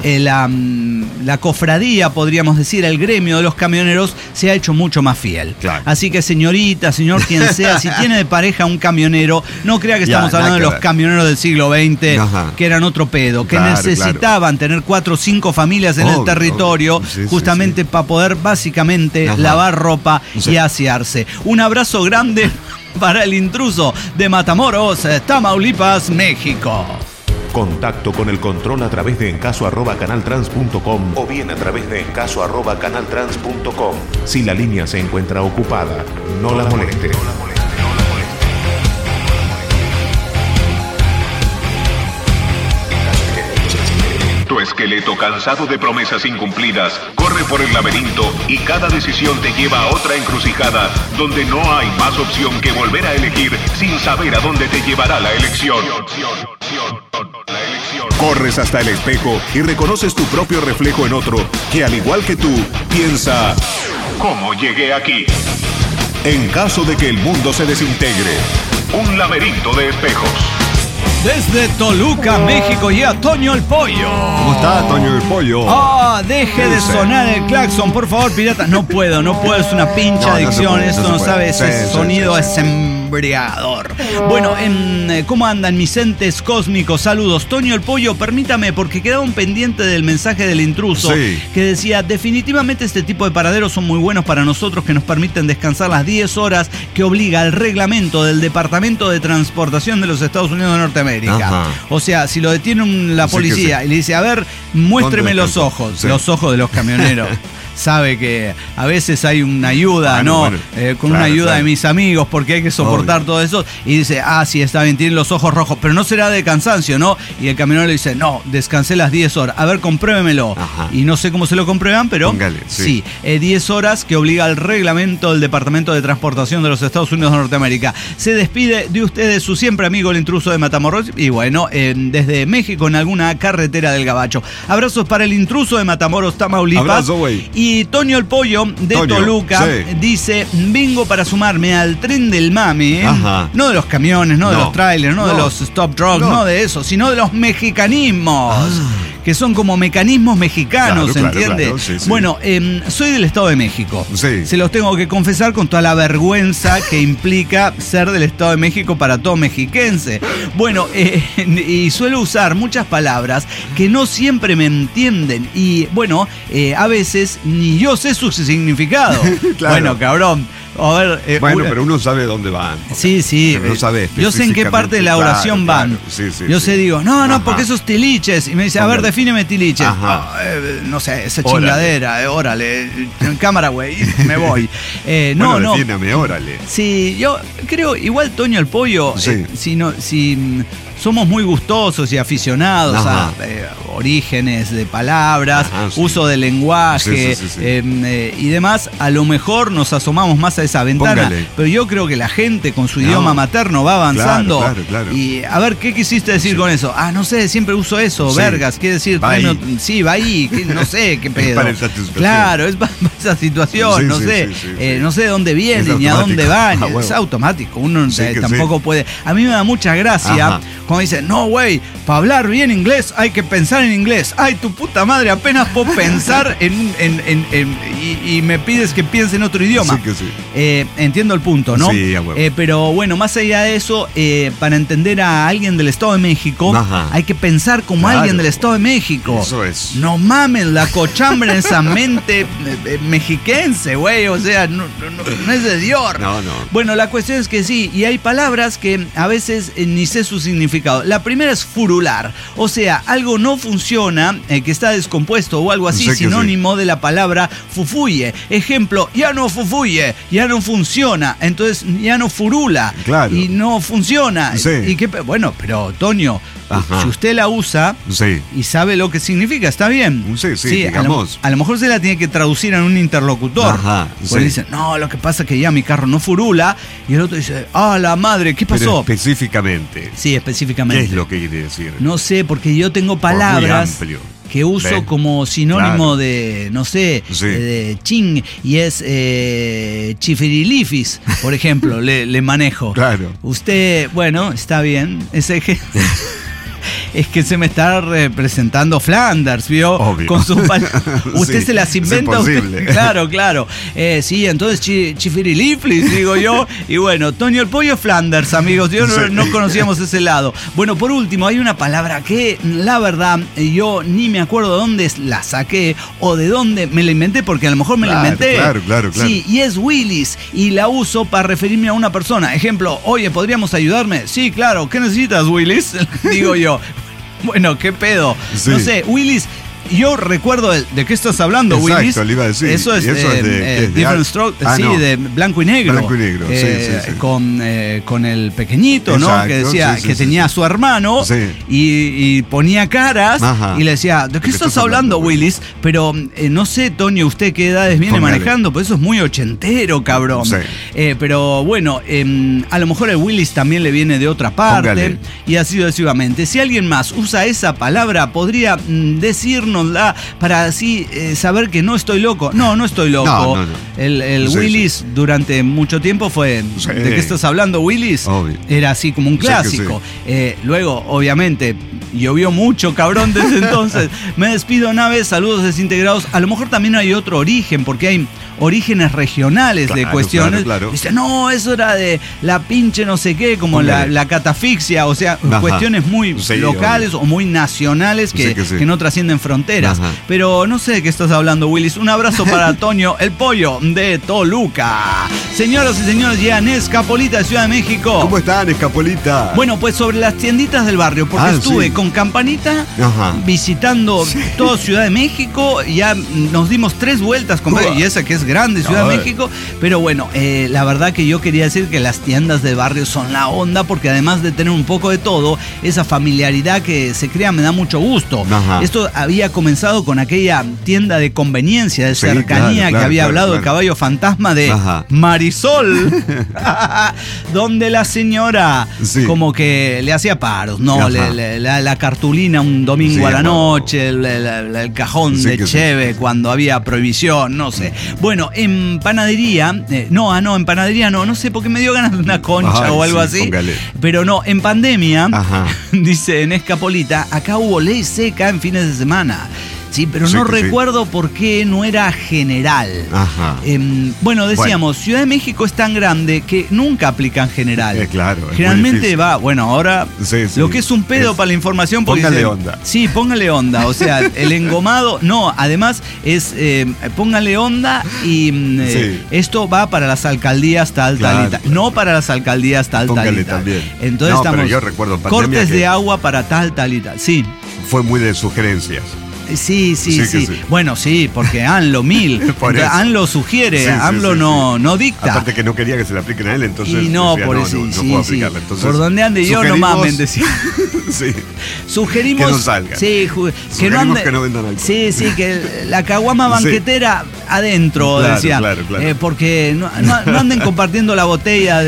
la cofradía, podríamos decir, el gremio de los camioneros se ha hecho mucho más fiel. Claro. Así que señorita, señor, quien sea, si tiene de pareja un camionero, no crea que estamos hablando de los camioneros del siglo XX, que eran otro pedo, que necesitaban tener 4 o 5 familias en el territorio, justamente para poder básicamente lavar ropa y asearse. Un abrazo grande para el intruso de Matamoros, Tamaulipas, México. Contacto con el control a través de encaso@canaltrans.com o bien a través de encaso@canaltrans.com. Si la línea se encuentra ocupada, no la moleste. Tu esqueleto, cansado de promesas incumplidas, corre por el laberinto y cada decisión te lleva a otra encrucijada donde no hay más opción que volver a elegir sin saber a dónde te llevará la elección. Corres hasta el espejo y reconoces tu propio reflejo en otro que, al igual que tú, piensa: ¿cómo llegué aquí? En caso de que el mundo se desintegre, un laberinto de espejos. Desde Toluca, México, y a Toño el Pollo. ¿Cómo está, Toño el Pollo? Deje de sonar el claxon, por favor, pirata. No puedo, es una pincha adicción. Esto no sabe, ese sonido es embriagador. Bueno, ¿cómo andan mis entes cósmicos? Saludos. Toño el Pollo, permítame, porque quedaba un pendiente del mensaje del intruso que decía: definitivamente este tipo de paraderos son muy buenos para nosotros, que nos permiten descansar las 10 horas que obliga el reglamento del Departamento de Transportación de los Estados Unidos de Norteamérica. Ajá. O sea, si lo detiene la policía y le dice: a ver, muéstreme los ojos, los ojos de los camioneros. Sabe que a veces hay una ayuda, con una ayuda de mis amigos, porque hay que soportar todo eso. Y dice: sí, está bien, tiene los ojos rojos, pero no será de cansancio, ¿no? Y el camionero le dice: no, descansé las 10 horas. A ver, compruébemelo. Ajá. Y no sé cómo se lo comprueban, pero póngale, sí, 10 horas que obliga el reglamento del Departamento de Transportación de los Estados Unidos de Norteamérica. Se despide de ustedes su siempre amigo el intruso de Matamoros, y bueno, desde México, en alguna carretera del Gabacho. Abrazos para el intruso de Matamoros, Tamaulipas. Abrazo, güey. Y Toño el Pollo de Toluca dice: vengo para sumarme al tren del mame, no de los camiones, no de los trailers, no de los stop drugs, no de eso, sino de los mexicanismos, que son como mecanismos mexicanos, ¿entiende? Claro, sí. Bueno, soy del Estado de México. Sí. Se los tengo que confesar con toda la vergüenza que implica ser del Estado de México para todo mexiquense. Bueno, y suelo usar muchas palabras que no siempre me entienden, y bueno, a veces ni yo sé su significado. Claro. Bueno, cabrón. A ver, pero uno sabe dónde van. Sí. No sabe. Yo sé en qué parte de la oración van. Sí, yo sé, digo, no, porque esos tiliches. Y me dice: a ver, defíneme tiliches. No sé, esa chingadera, órale. En cámara, güey, me voy. No. Defíname, órale. Sí, yo creo, igual Toño el Pollo, si somos muy gustosos y aficionados a orígenes de palabras, uso del lenguaje y demás. A lo mejor nos asomamos más a esa ventana. Póngale. Pero yo creo que la gente con su idioma materno va avanzando. Claro. Y a ver, ¿qué quisiste decir con eso? No sé, siempre uso eso, vergas. Quiere decir, va ahí, no sé qué pedo. Para esa situación. Claro, es para esa situación, no sé de dónde viene ni a dónde van. Es automático, uno tampoco puede. A mí me da mucha gracia cuando dicen: no, güey, para hablar bien inglés hay que pensar en inglés. Ay, tu puta madre, apenas puedo pensar y me pides que piense en otro idioma. Entiendo el punto, ¿no? Sí, a huevo. Pero bueno, más allá de eso, para entender a alguien del Estado de México, hay que pensar como alguien del Estado de México. Eso es. No mamen la cochambre en esa mente mexiquense, güey. O sea, no es de Dios. No. Bueno, la cuestión es que sí, y hay palabras que a veces ni sé su significado. La primera es furular, o sea, algo no funciona, que está descompuesto o algo así, sinónimo de la palabra fufuye. Ejemplo: ya no fufuye, ya no funciona, entonces ya no furula, y no funciona. Y bueno, pero Toño, si usted la usa y sabe lo que significa, está bien. Digamos. A lo mejor se la tiene que traducir en un interlocutor. Porque dicen: no, lo que pasa es que ya mi carro no furula, y el otro dice: la madre, ¿qué pasó? Pero específicamente. Sí, específicamente. ¿Qué es lo que quiere decir? No sé, porque yo tengo palabras que uso como sinónimo de, no sé, de ching, y es chifirilifis, por ejemplo, le manejo. Claro. Usted, bueno, está bien, ese es que se me está representando Flanders, ¿vio? Obvio. Con sus palabras. Usted se las inventa. Es imposible. Claro. Sí, entonces chifiriliflis, digo yo. Y bueno, Toño el Pollo Flanders, amigos. Yo no conocíamos ese lado. Bueno, por último, hay una palabra que, la verdad, yo ni me acuerdo de dónde la saqué o de dónde me la inventé, porque a lo mejor me la inventé. Claro. Sí, y es Willis. Y la uso para referirme a una persona. Ejemplo: oye, ¿podríamos ayudarme? Sí, claro. ¿Qué necesitas, Willis? Digo yo. Bueno, ¿qué pedo? No sé, Willis. Yo recuerdo de qué estás hablando, Willis. Exacto, le iba a decir. Eso es de Different Strokes, de blanco y negro. Blanco y negro, sí. Con el pequeñito, ¿no? Exacto, que decía que tenía a su hermano y ponía caras y le decía: ¿de qué estás hablando, Willis? Pero no sé, Toño, ¿usted qué edades viene manejando? Pues eso es muy ochentero, cabrón. Pero bueno, a lo mejor el Willis también le viene de otra parte. Y así sucesivamente. Si alguien más usa esa palabra, podría decirnos dárnosla para así saber que no estoy loco. No estoy loco. No. El Sí, Willis durante mucho tiempo fue... Sí. ¿De qué estás hablando, Willis? Obvio. Era así como un clásico. Luego, obviamente, llovió mucho, cabrón, desde entonces. Me despido, Naves, saludos desintegrados. A lo mejor también hay otro origen, porque hay orígenes regionales de cuestiones. Claro. Dice, no, eso era de la pinche no sé qué, como la catafixia, o sea, Ajá. cuestiones muy locales o muy nacionales que no trascienden fronteras. Ajá. Pero no sé de qué estás hablando, Willis. Un abrazo para Toño, el pollo de Toluca. Señoras y señores, llegan Escapolita de Ciudad de México. ¿Cómo están, Escapolita? Bueno, pues sobre las tienditas del barrio, porque estuve con Campanita visitando toda Ciudad de México, ya nos dimos 3 vueltas, compadre, y esa que es grande, Ciudad de México, pero bueno, la verdad que yo quería decir que las tiendas de barrio son la onda, porque además de tener un poco de todo, esa familiaridad que se crea me da mucho gusto. Esto había comenzado con aquella tienda de conveniencia, de cercanía, que había hablado el caballo fantasma de Marisol, donde la señora como que le hacía paros, ¿no? La cartulina un domingo a la noche, el cajón de cheve cuando había prohibición, no sé. Bueno, en panadería, en panadería no sé por qué me dio ganas de una concha o algo así. Póngale. Pero no, en pandemia, dice en Escapolita, acá hubo ley seca en fines de semana. Sí, pero no recuerdo por qué no era general. Bueno, decíamos, Ciudad de México es tan grande que nunca aplican general. Claro. Generalmente va, ahora lo que es un pedo para la información. Póngale onda. Sí, póngale onda. O sea, el engomado, además es póngale onda y esto va para las alcaldías tal y tal. No para las alcaldías tal y tal. También. Entonces estamos, pero yo recuerdo cortes de agua para tal y tal. Sí. Fue muy de sugerencias. Sí. Bueno, sí, porque ANLO 1000. ANLO sugiere, ANLO no dicta. Aparte que no quería que se le apliquen a él, entonces y no, decía, por eso, no puedo aplicarle. Entonces, por donde ande yo no mamen, decía. Sugerimos que no salgan. Que no anden, que no vendan alcohol. Sí, que la caguama banquetera adentro, decía. Claro. Porque no anden compartiendo la botella.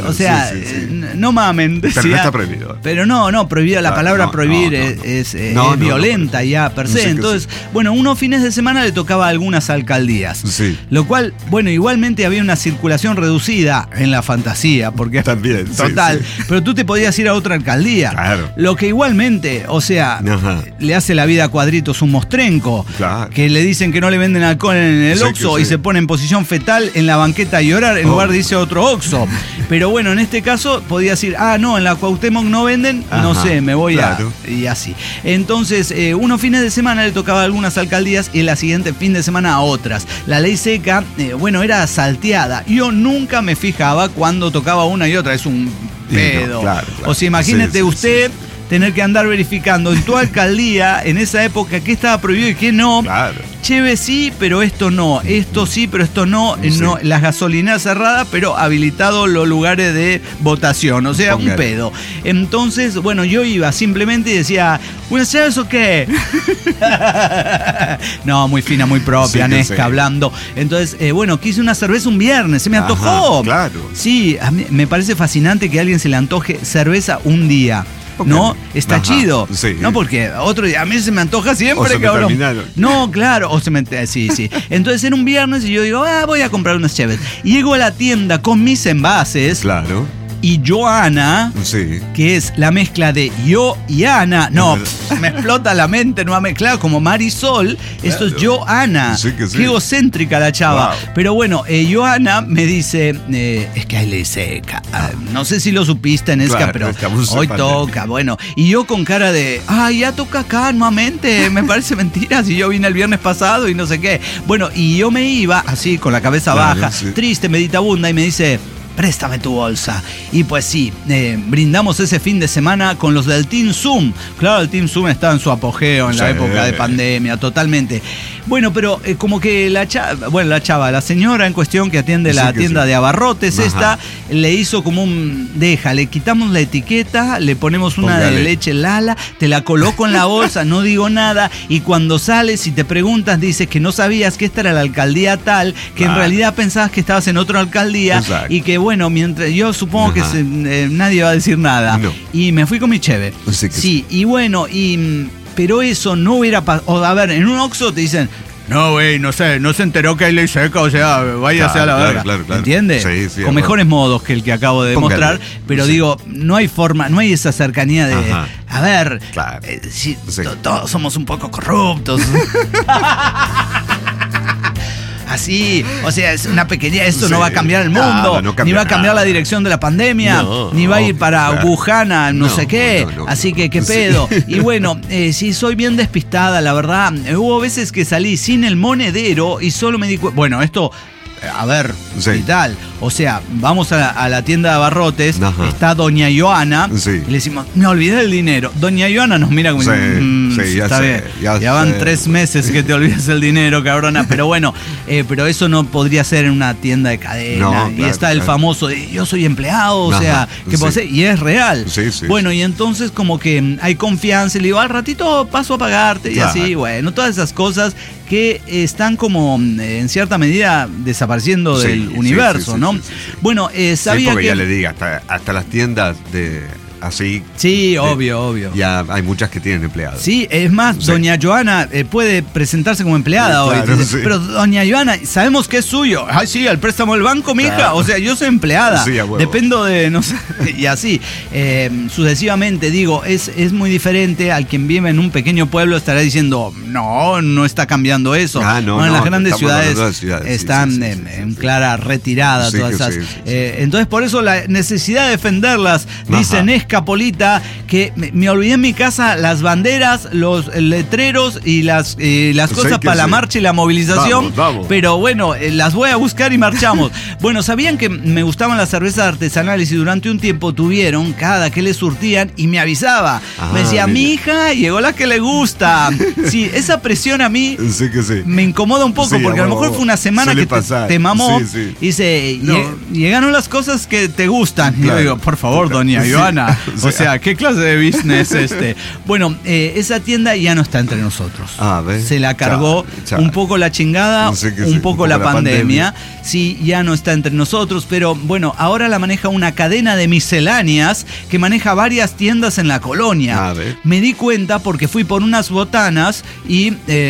No mamen, decía. Pero no está prohibido. Pero no, prohibida. La palabra prohibir es violenta ya per se. Entonces, unos fines de semana le tocaba a algunas alcaldías. Lo cual, igualmente había una circulación reducida en la fantasía, porque también, total, pero tú te podías ir a otra alcaldía. Claro. Lo que igualmente, le hace la vida a cuadritos un mostrenco, que le dicen que no le venden alcohol en el Oxxo y se pone en posición fetal en la banqueta a llorar en lugar de irse a otro Oxxo. Pero en este caso podías ir, en la Cuauhtémoc no venden, no sé, me voy y así. Entonces, unos fines de semana le tocaba a algunas alcaldías y el siguiente fin de semana a otras. La ley seca, era salteada. Yo nunca me fijaba cuando tocaba una y otra. Es un pedo. O sea, imagínate usted tener que andar verificando en tu alcaldía en esa época qué estaba prohibido y qué no. Cheve sí, pero esto no. Esto sí, pero esto no. No, las gasolineras cerradas, pero habilitados los lugares de votación. O sea, un pedo. Entonces, yo iba simplemente y decía, ¿unas cervezas o qué? No, muy fina, muy propia, Nesca, hablando. Entonces, quise una cerveza un viernes, se me antojó. Claro. Sí, a mí me parece fascinante que a alguien se le antoje cerveza un día. ¿No? Está chido. No, porque otro día a mí se me antoja siempre, cabrón. No, claro. Sí. Entonces era un viernes y yo digo, voy a comprar unas cheves. Llego a la tienda con mis envases. Claro. Y Joana, que es la mezcla de yo y Ana. No, me explota la mente, no ha mezclado como Marisol. Esto es Joana. Qué egocéntrica la chava. Wow. Pero Joana me dice, es que hay ley seca. No sé si lo supiste, Nesca, pero hoy toca. Y yo con cara de, ya toca acá nuevamente. Me parece mentira si yo vine el viernes pasado y no sé qué. Y yo me iba así con la cabeza baja, triste, meditabunda, y me dice, préstame tu bolsa. Y pues sí, brindamos ese fin de semana con los del Team Zoom. Claro, el Team Zoom estaba en su apogeo en la época de pandemia, totalmente. Pero como que la señora en cuestión que atiende la tienda de abarrotes le hizo como le quitamos la etiqueta, le ponemos una de leche Lala, te la coloco en la bolsa, no digo nada, y cuando sales y te preguntas, dices que no sabías que esta era la alcaldía tal, que en realidad pensabas que estabas en otra alcaldía, y que mientras yo supongo que nadie va a decir nada. Y me fui con mi cheve. pero eso no hubiera pasado. A ver, en un Oxxo te dicen, no, güey, no se enteró que hay ley seca, o sea, váyase a la verga. Claro. ¿Entiendes? Sí, con mejores modos que el que acabo de demostrar, pero digo, no hay forma, no hay esa cercanía de, a ver, todos somos un poco corruptos. Así, o sea, es una pequeña, esto no va a cambiar el mundo, ni va a cambiar la dirección de la pandemia, ni va a ir para Wuhan, no sé qué, así que qué pedo. Y bueno, sí, soy bien despistada, la verdad. Hubo veces que salí sin el monedero y solo me di cuenta, bueno, esto... A ver, y tal. O sea, vamos a la tienda de abarrotes, está Doña Joana, y le decimos, me olvidé del dinero. Doña Joana nos mira como está bien, ya van 3 meses que te olvidas el dinero, cabrona. Pero bueno, pero eso no podría ser en una tienda de cadena. Y está el famoso, yo soy empleado, o sea, ¿qué puedo hacer? Y es real. Bueno, y entonces como que hay confianza, y le digo, al ratito paso a pagarte, y así, bueno, todas esas cosas que están como en cierta medida desapareciendo del universo, ¿no? Bueno, sabía porque que... ya le diga, hasta las tiendas de... Así. Sí, obvio. Ya hay muchas que tienen empleados. Sí, es más, Doña Joana puede presentarse como empleada hoy. Pero Doña Joana, sabemos que es suyo. Ay, sí, el préstamo del banco, mija. Claro. O sea, yo soy empleada. Sí, dependo de, no sé, y así. Sucesivamente, digo, es muy diferente al quien vive en un pequeño pueblo, estará diciendo, no está cambiando eso. En las grandes ciudades están en clara retirada todas esas. Entonces, por eso la necesidad de defenderlas, dicen Escapolita, que me olvidé en mi casa las banderas, los letreros y las cosas para la marcha y la movilización. Vamos. Pero bueno, las voy a buscar y marchamos. Bueno, sabían que me gustaban las cervezas artesanales y durante un tiempo tuvieron cada que les surtían y me avisaba. Me decía, mi hija llegó la que le gusta. Sí, esa presión a mí me incomoda un poco porque a lo mejor fue una semana que te mamó y dice, llegaron las cosas que te gustan. Claro. Y yo digo, por favor, doña Joana. O sea, ¿qué clase de business es este? Bueno, esa tienda ya no está entre nosotros. Se la cargó un poco la chingada, un poco la pandemia. Sí, ya no está entre nosotros, pero bueno, ahora la maneja una cadena de misceláneas que maneja varias tiendas en la colonia. Me di cuenta porque fui por unas botanas y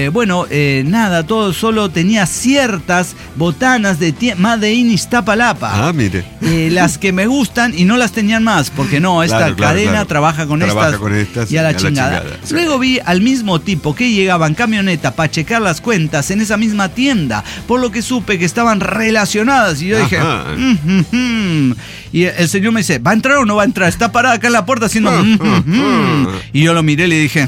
todo solo tenía ciertas botanas de Made in Iztapalapa. Mire. Las que me gustan y no las tenían más, porque no, esta cadena trabaja con estas y a la chingada. Luego vi al mismo tipo que llegaba en camioneta para checar las cuentas en esa misma tienda, por lo que supe que estaban relacionadas y yo dije, y el señor me dice, ¿va a entrar o no va a entrar? Está parada acá en la puerta haciendo y yo lo miré y le dije,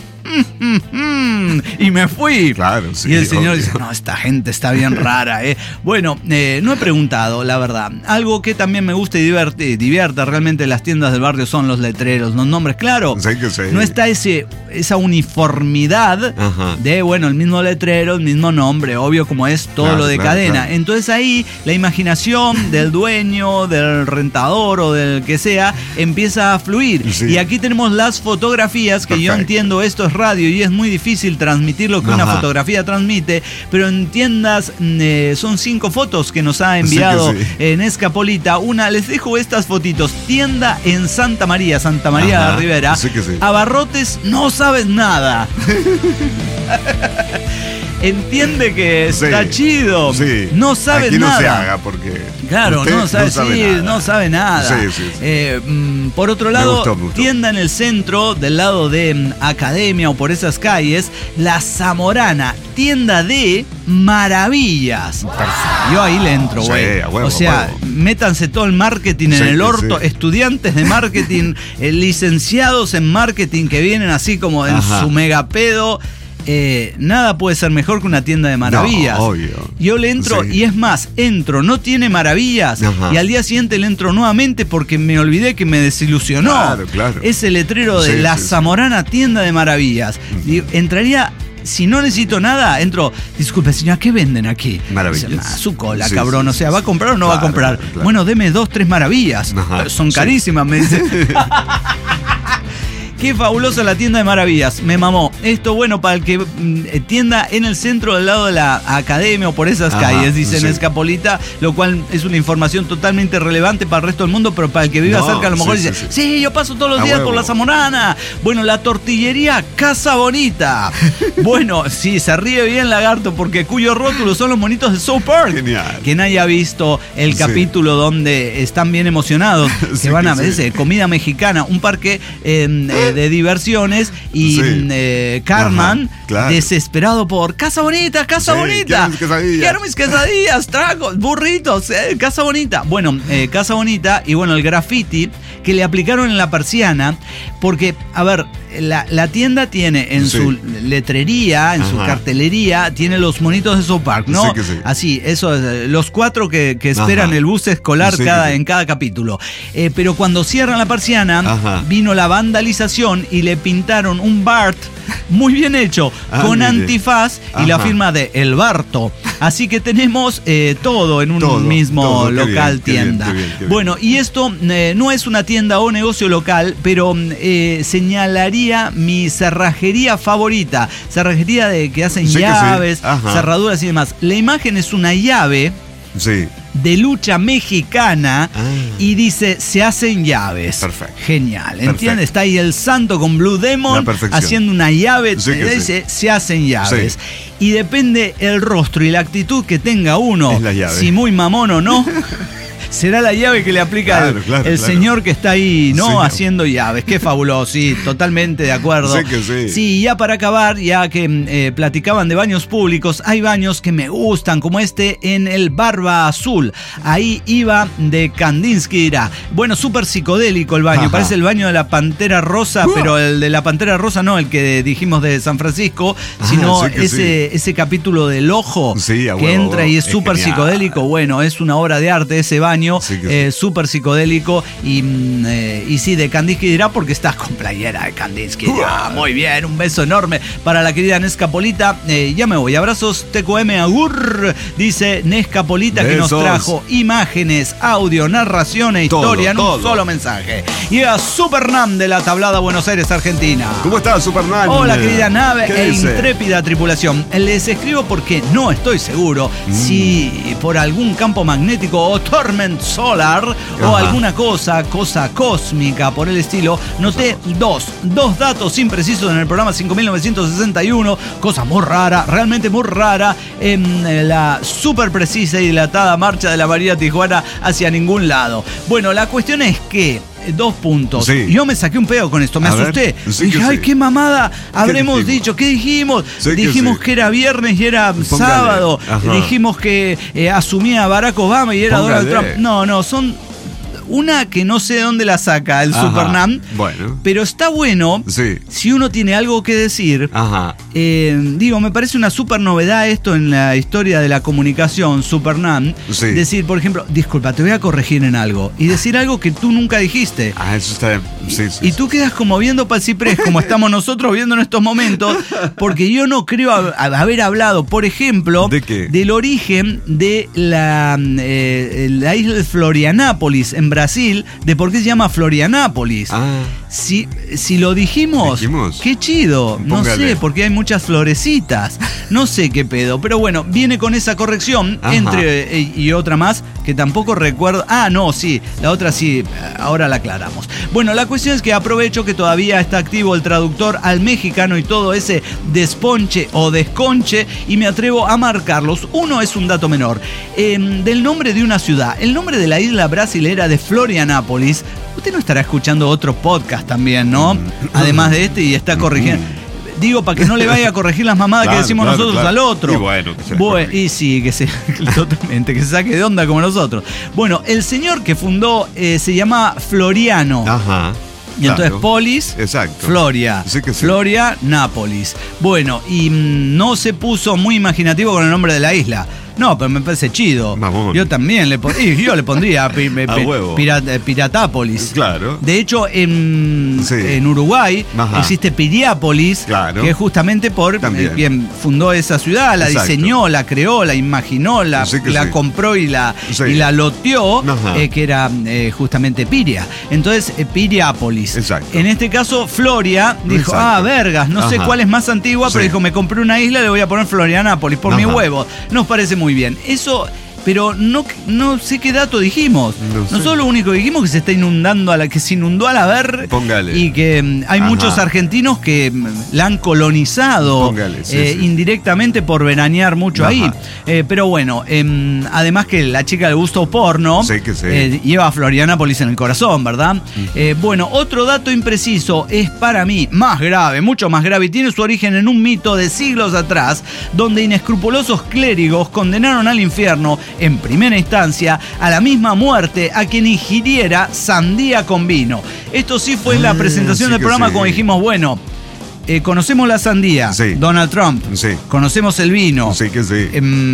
y me fui. Y el señor dice, no, esta gente está bien rara, Bueno, no he preguntado, la verdad. Algo que también me gusta y divierte realmente las tiendas del barrio son los letreros, los nombres. Claro, no está esa uniformidad de, el mismo letrero, el mismo nombre, obvio, como es todo lo de cadena. Entonces ahí la imaginación del dueño, del rentador o del que sea, empieza a fluir. Y aquí tenemos las fotografías, que yo entiendo, esto es radio y es muy difícil transmitir lo que una fotografía transmite, pero en tiendas son 5 fotos que nos ha enviado en Escapolita. Les dejo estas fotitos. Tienda en Santa María de Rivera. Abarrotes, no sabes nada. Entiende que está chido. No sabe nada. No se haga porque. Claro, no sabe nada. Por otro lado, me gustó. Tienda en el centro, del lado de Academia o por esas calles, La Zamorana, tienda de maravillas. Yo ahí le entro, güey. O sea, métanse todo el marketing en el orto. Estudiantes de marketing, licenciados en marketing que vienen así como en su megapedo. Nada puede ser mejor que una tienda de maravillas. Yo le entro y es más, no tiene maravillas y al día siguiente le entro nuevamente porque me olvidé que me desilusionó. Ese letrero de La Zamorana, tienda de maravillas. Entraría. Si no necesito nada, entro, disculpe señora, ¿qué venden aquí? Maravillas. Su cola, cabrón. O sea, ¿va a comprar o no va a comprar? Bueno, deme 2, 3 maravillas. Son carísimas, me dice. Qué fabulosa la tienda de maravillas. Me mamó. Esto bueno para el que tienda en el centro del lado de la academia o por esas calles, dicen Escapolita, lo cual es una información totalmente relevante para el resto del mundo, pero para el que vive cerca a lo mejor dice, sí, yo paso todos los días por la Zamorana. Bueno, la tortillería Casa Bonita. Bueno, sí, se ríe bien Lagarto porque cuyo rótulo son los monitos de South Park. Genial. Quien haya visto el capítulo donde están bien emocionados, que van a ver comida mexicana, un parque de diversiones y Cartman desesperado por Casa Bonita, Casa Bonita. Quiero mis quesadillas, tragos, burritos, Casa Bonita. Bueno, Casa Bonita y bueno, el graffiti que le aplicaron en la persiana, porque, a ver, la tienda tiene en su letrería, en su cartelería, tiene los monitos de South Park, ¿no? Así, eso es, los 4 que esperan el bus escolar en cada capítulo. Pero cuando cierran la persiana, vino la vandalización y le pintaron un Bart muy bien hecho, con antifaz y la firma de El Barto. Así que tenemos todo en un mismo local, tienda. Qué bien. Bueno, y esto no es una tienda o negocio local, pero señalaría mi cerrajería favorita. Cerrajería que hacen llaves, cerraduras y demás. La imagen es una llave de lucha mexicana y dice, se hacen llaves. Perfecto. Genial, ¿entiendes? Está ahí el santo con Blue Demon haciendo una llave, dice, se hacen llaves. Y depende el rostro y la actitud que tenga uno, si muy mamón o no. Será la llave que le aplica el señor que está ahí, ¿no? Haciendo llaves. Qué fabuloso, sí, totalmente de acuerdo. Sí, ya para acabar, ya que platicaban de baños públicos, hay baños que me gustan, como este en el Barba Azul. Ahí iba de Kandinsky, dirá. Bueno, súper psicodélico el baño. Parece el baño de la Pantera Rosa, pero el de la Pantera Rosa no, el que dijimos de San Francisco, sino ese capítulo del ojo que entra y es súper psicodélico. Bueno, es una obra de arte ese baño. Súper psicodélico y sí, de Kandinsky dirá porque estás con playera de Kandinsky. Muy bien, un beso enorme para la querida Nescapolita. Ya me voy, abrazos TQM Agur, dice Nescapolita, que nos trajo imágenes, audio, narración e historia en un solo mensaje. Y a Supernam de la Tablada Buenos Aires, Argentina. ¿Cómo estás, Supernam? Hola, querida nave e intrépida tripulación. Les escribo porque no estoy seguro si por algún campo magnético o tormenta solar o alguna cosa cósmica por el estilo, noté dos datos imprecisos en el programa 5961, cosa muy rara, realmente muy rara, en la súper precisa y dilatada marcha de la María Tijuana hacia ningún lado. Bueno, la cuestión es que 2 puntos. Yo me saqué un pedo con esto, me asusté. Dije, ay, qué mamada habremos dicho. ¿Qué dijimos? Dijimos que era viernes y era sábado. Dijimos que asumía a Barack Obama y era Donald Trump. No, son una que no sé de dónde la saca el Supernam. Bueno. Pero está bueno si uno tiene algo que decir. Me parece una súper novedad esto en la historia de la comunicación, Supernam. Decir, por ejemplo, disculpa, te voy a corregir en algo. Y decir algo que tú nunca dijiste. Eso está bien. Y tú quedas como viendo para el ciprés, como estamos nosotros viendo en estos momentos, porque yo no creo haber hablado, por ejemplo, del origen de la isla de Florianápolis en Brasil, de por qué se llama Florianápolis. Si lo dijimos, qué chido. No sé, porque hay muchas florecitas. No sé qué pedo. Pero bueno, viene con esa corrección y otra más que tampoco recuerdo. La otra sí, ahora la aclaramos. Bueno, la cuestión es que aprovecho que todavía está activo el traductor al mexicano y todo ese desponche o desconche y me atrevo a marcarlos. Uno es un dato menor. Del nombre de una ciudad, el nombre de la isla brasilera de Florianápolis. Usted no estará escuchando otro podcast también, ¿no? Además de este, y está corrigiendo. Digo, para que no le vaya a corregir las mamadas que decimos nosotros al otro. Y bueno, totalmente, que se saque de onda como nosotros. Bueno, el señor que fundó se llama Floriano. Y entonces Polis, Floria, Floria, Nápoles. Bueno, y no se puso muy imaginativo con el nombre de la isla. No, pero me parece chido. Mamón. Yo también le pondría huevo. Piratápolis. Claro. De hecho, en Uruguay Ajá. existe Piriápolis, Claro. que es justamente por También. quien fundó esa ciudad, la Exacto. diseñó, la creó, la imaginó, la Sí que sí. compró y la loteó, Ajá. que era justamente Piria. Entonces, Piriápolis. Exacto. En este caso, Floria dijo, Exacto. vergas, no sé Ajá. cuál es más antigua, pero Sí. dijo, me compré una isla, le voy a poner Florianápolis por Ajá. mi huevo. Nos parece muy bien. Eso... Pero no sé qué dato dijimos. No sé. Nosotros lo único que dijimos es que se está inundando que se inundó a la ver. Póngale. Y que hay Ajá. muchos argentinos que la han colonizado. Póngale, sí. Indirectamente por veranear mucho Ajá. ahí. Pero bueno, además que la chica le gustó porno, Sí que sí. lleva a Florianápolis en el corazón, ¿verdad? Bueno, otro dato impreciso es para mí más grave, mucho más grave, y tiene su origen en un mito de siglos atrás, donde inescrupulosos clérigos condenaron al infierno, en primera instancia, a la misma muerte a quien ingiriera sandía con vino. Esto sí fue en la presentación sí del que programa, sí. como dijimos, bueno... conocemos la sandía, Sí. Donald Trump, Sí. conocemos el vino, Sí que sí.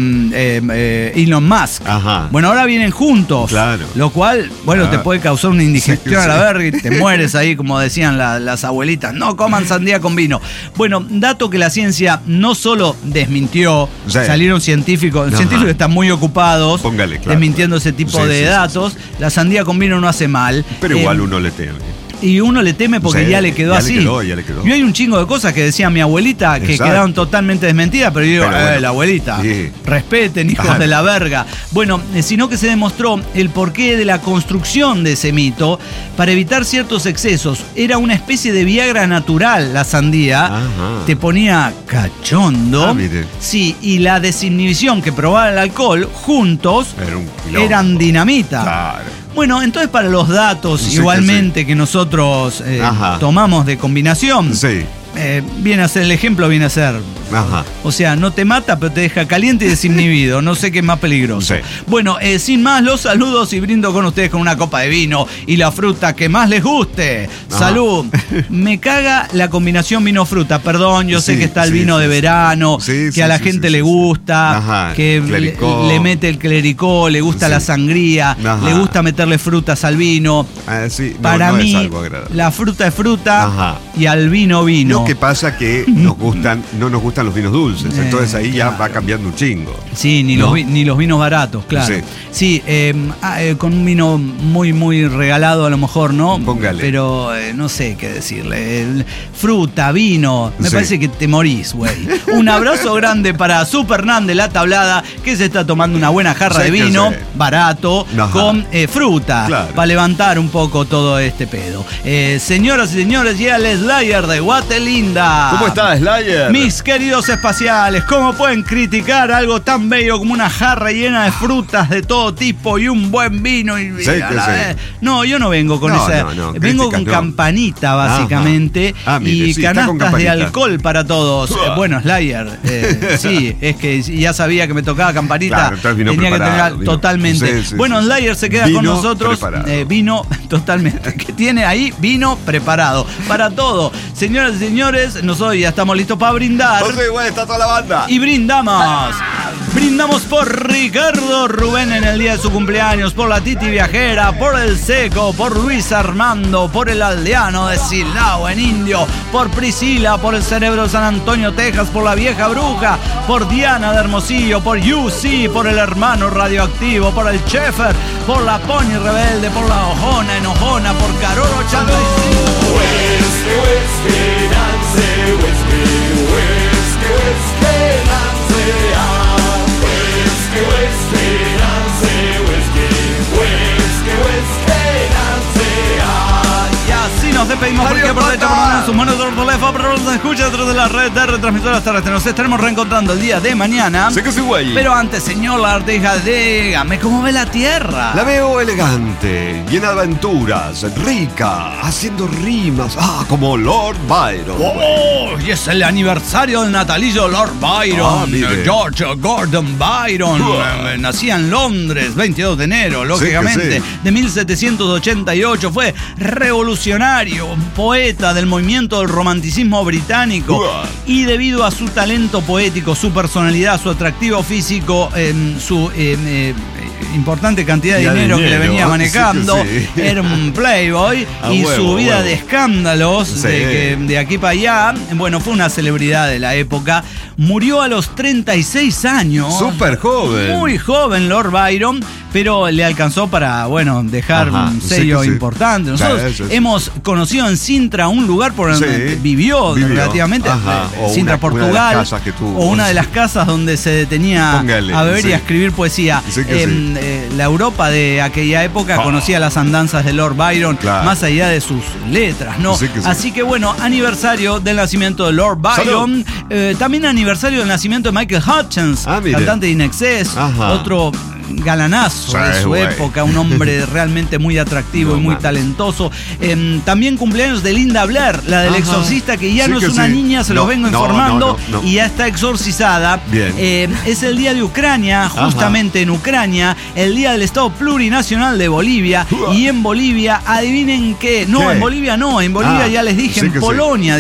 Elon Musk. Ajá. Bueno, ahora vienen juntos. Claro. Lo cual, bueno, te puede causar una indigestión Sí, a la sí. verga y te mueres ahí, como decían las abuelitas. No coman sandía con vino. Bueno, dato que la ciencia no solo desmintió, Sí. salieron científicos Ajá. que están muy ocupados Póngale, claro. desmintiendo ese tipo Sí, de sí, sí, datos. La sandía con vino no hace mal. Pero igual uno le teme. Y uno le teme porque Sí, ya le quedó ya le así. ya le quedó. Y hay un chingo de cosas que decía mi abuelita que Exacto. quedaron totalmente desmentidas, pero yo digo, Pero bueno, la abuelita, sí. respeten, hijos Claro. de la verga. Bueno, sino que se demostró el porqué de la construcción de ese mito para evitar ciertos excesos. Era una especie de Viagra natural, la sandía. Ajá. Te ponía cachondo. Ah, mire. Sí, y la desinhibición que probaba el alcohol, juntos, Era un quilombo. eran dinamita. Claro. Bueno, entonces para los datos, Sí, igualmente que nosotros Ajá. tomamos de combinación, Sí. viene a ser, el ejemplo viene a ser, Ajá. o sea, no te mata, pero te deja caliente y desinhibido. No sé qué es más peligroso. Sí. Bueno, sin más, los saludos y brindo con ustedes con una copa de vino y la fruta que más les guste. Ajá. Salud. Me caga la combinación vino-fruta. Perdón, yo sé Sí, que está el sí, vino sí, de sí. verano, Sí, que sí, a la sí, gente sí, le sí. gusta, Ajá, que clericó. le mete el clericó, le gusta Sí. la sangría, Ajá. le gusta meterle frutas al vino. Sí, Para no mí, es algo agradable. la fruta es fruta Ajá. y al vino vino. Lo que pasa que no nos gustan los vinos dulces, entonces ahí ya va cambiando un chingo. Sí, ni, ¿no? ni los vinos baratos, claro. Sí. Sí, con un vino muy, muy regalado a lo mejor, ¿no? Póngale. Pero no sé qué decirle. Fruta, vino, me Sí. parece que te morís, güey. Un abrazo grande para Supernán de La Tablada, que se está tomando una buena jarra Sí, de que vino, sí. barato, Ajá. con fruta, Claro. para levantar un poco todo este pedo. Señoras y señores, llega el Slayer de Guatelinda. ¿Cómo está, Slayer? Mis queridos espaciales, ¿cómo pueden criticar algo tan bello como una jarra llena de frutas de todo tipo y un buen vino? Y, Sí, a que la sí. vez? No, yo no vengo con No, esa. no, vengo críticas con no. campanita, básicamente, Ajá. Mire, y sí, está con canastas de campanita. alcohol para todos. Bueno, Slayer, sí, es que ya sabía que me tocaba campanita. Claro, entonces vino tenía que preparado, tener vino. totalmente. Sí, sí, bueno, sí. Slayer se queda con Vino nosotros. preparado. Vino totalmente. Que tiene ahí vino preparado para todo. Señoras y señores, nosotros ya estamos listos para brindar. Entonces, igual está toda la banda. Y brindamos. Brindamos por Ricardo Rubén en el día de su cumpleaños, por la Titi Viajera, por el Seco, por Luis Armando, por el Aldeano de Silao en Indio, por Priscila, por el Cerebro de San Antonio, Texas, por la Vieja Bruja, por Diana de Hermosillo, por UC, por el Hermano Radioactivo, por el Chefer, por la Pony Rebelde, por la Ojona Enojona, por Carol 85. Y así nos despedimos porque por derecho, por mano, sus manos, por teléfono, por nos escucha dentro de la red de retransmisoras terrestres. Nos estaremos reencontrando el día de mañana. Sé que soy güey. Pero antes, señor Larteja, dígame cómo ve la Tierra. La veo elegante, llena de aventuras, rica, haciendo rimas. Como Lord Byron. ¡Oh! Y es el aniversario del natalicio de Lord Byron. Mire. George Gordon Byron. Uah. Nacía en Londres, 22 de enero, lógicamente, sí. de 1788. Fue revolucionario. Byron, poeta del movimiento del romanticismo británico, y debido a su talento poético, su personalidad, su atractivo físico, su importante cantidad de dinero que le venía manejando, sí. Era un playboy y su vida de escándalos, sí. de aquí para allá, bueno, fue una celebridad de la época. Murió a los 36 años. Súper joven. Muy joven Lord Byron, pero le alcanzó para, bueno, dejar un sello importante. Nosotros hemos conocido en Sintra un lugar por donde vivió relativamente, Sintra, Portugal, o una de las casas donde se detenía a beber y a escribir poesía. La Europa de aquella época conocía las andanzas de Lord Byron, más allá de sus letras, ¿no? Así que bueno, aniversario del nacimiento de Lord Byron, también aniversario del nacimiento de Michael Hutchence, cantante de In Excess, otro galanazo de su época, un hombre realmente muy atractivo y muy talentoso. También cumpleaños de Linda Blair, la del exorcista, que ya no es una niña, se los vengo informando, y ya está exorcizada. Es el día de Ucrania, justamente en Ucrania, el día del Estado Plurinacional de Bolivia, y en Bolivia, adivinen qué, en Bolivia en Bolivia ya les dije, en Polonia,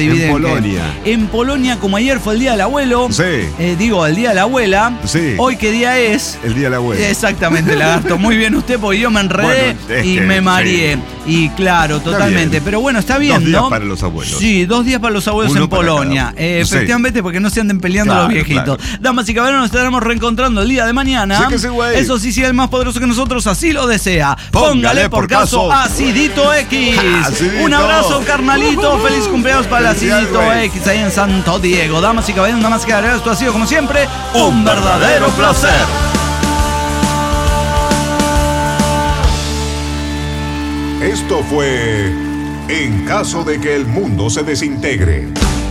en Polonia, como ayer fue el día del abuelo, digo, el día de la abuela, hoy qué día es, el día de la abuela. Exactamente, Lagarto, muy bien usted, porque yo me enredé y me mareé. Y claro, totalmente. Pero bueno, está bien, 2 días para los abuelos. Sí, 2 días para los abuelos en Polonia. Efectivamente, porque no se anden peleando los viejitos. Damas y caballeros, nos estaremos reencontrando el día de mañana. Eso sí, si el más poderoso que nosotros así lo desea. Póngale por caso Acidito X. Un abrazo, carnalito. Feliz cumpleaños para el Acidito X ahí en Santo Diego. Damas y caballeros, nada más que agregar, esto ha sido como siempre un verdadero placer. Esto fue En caso de que el mundo se desintegre.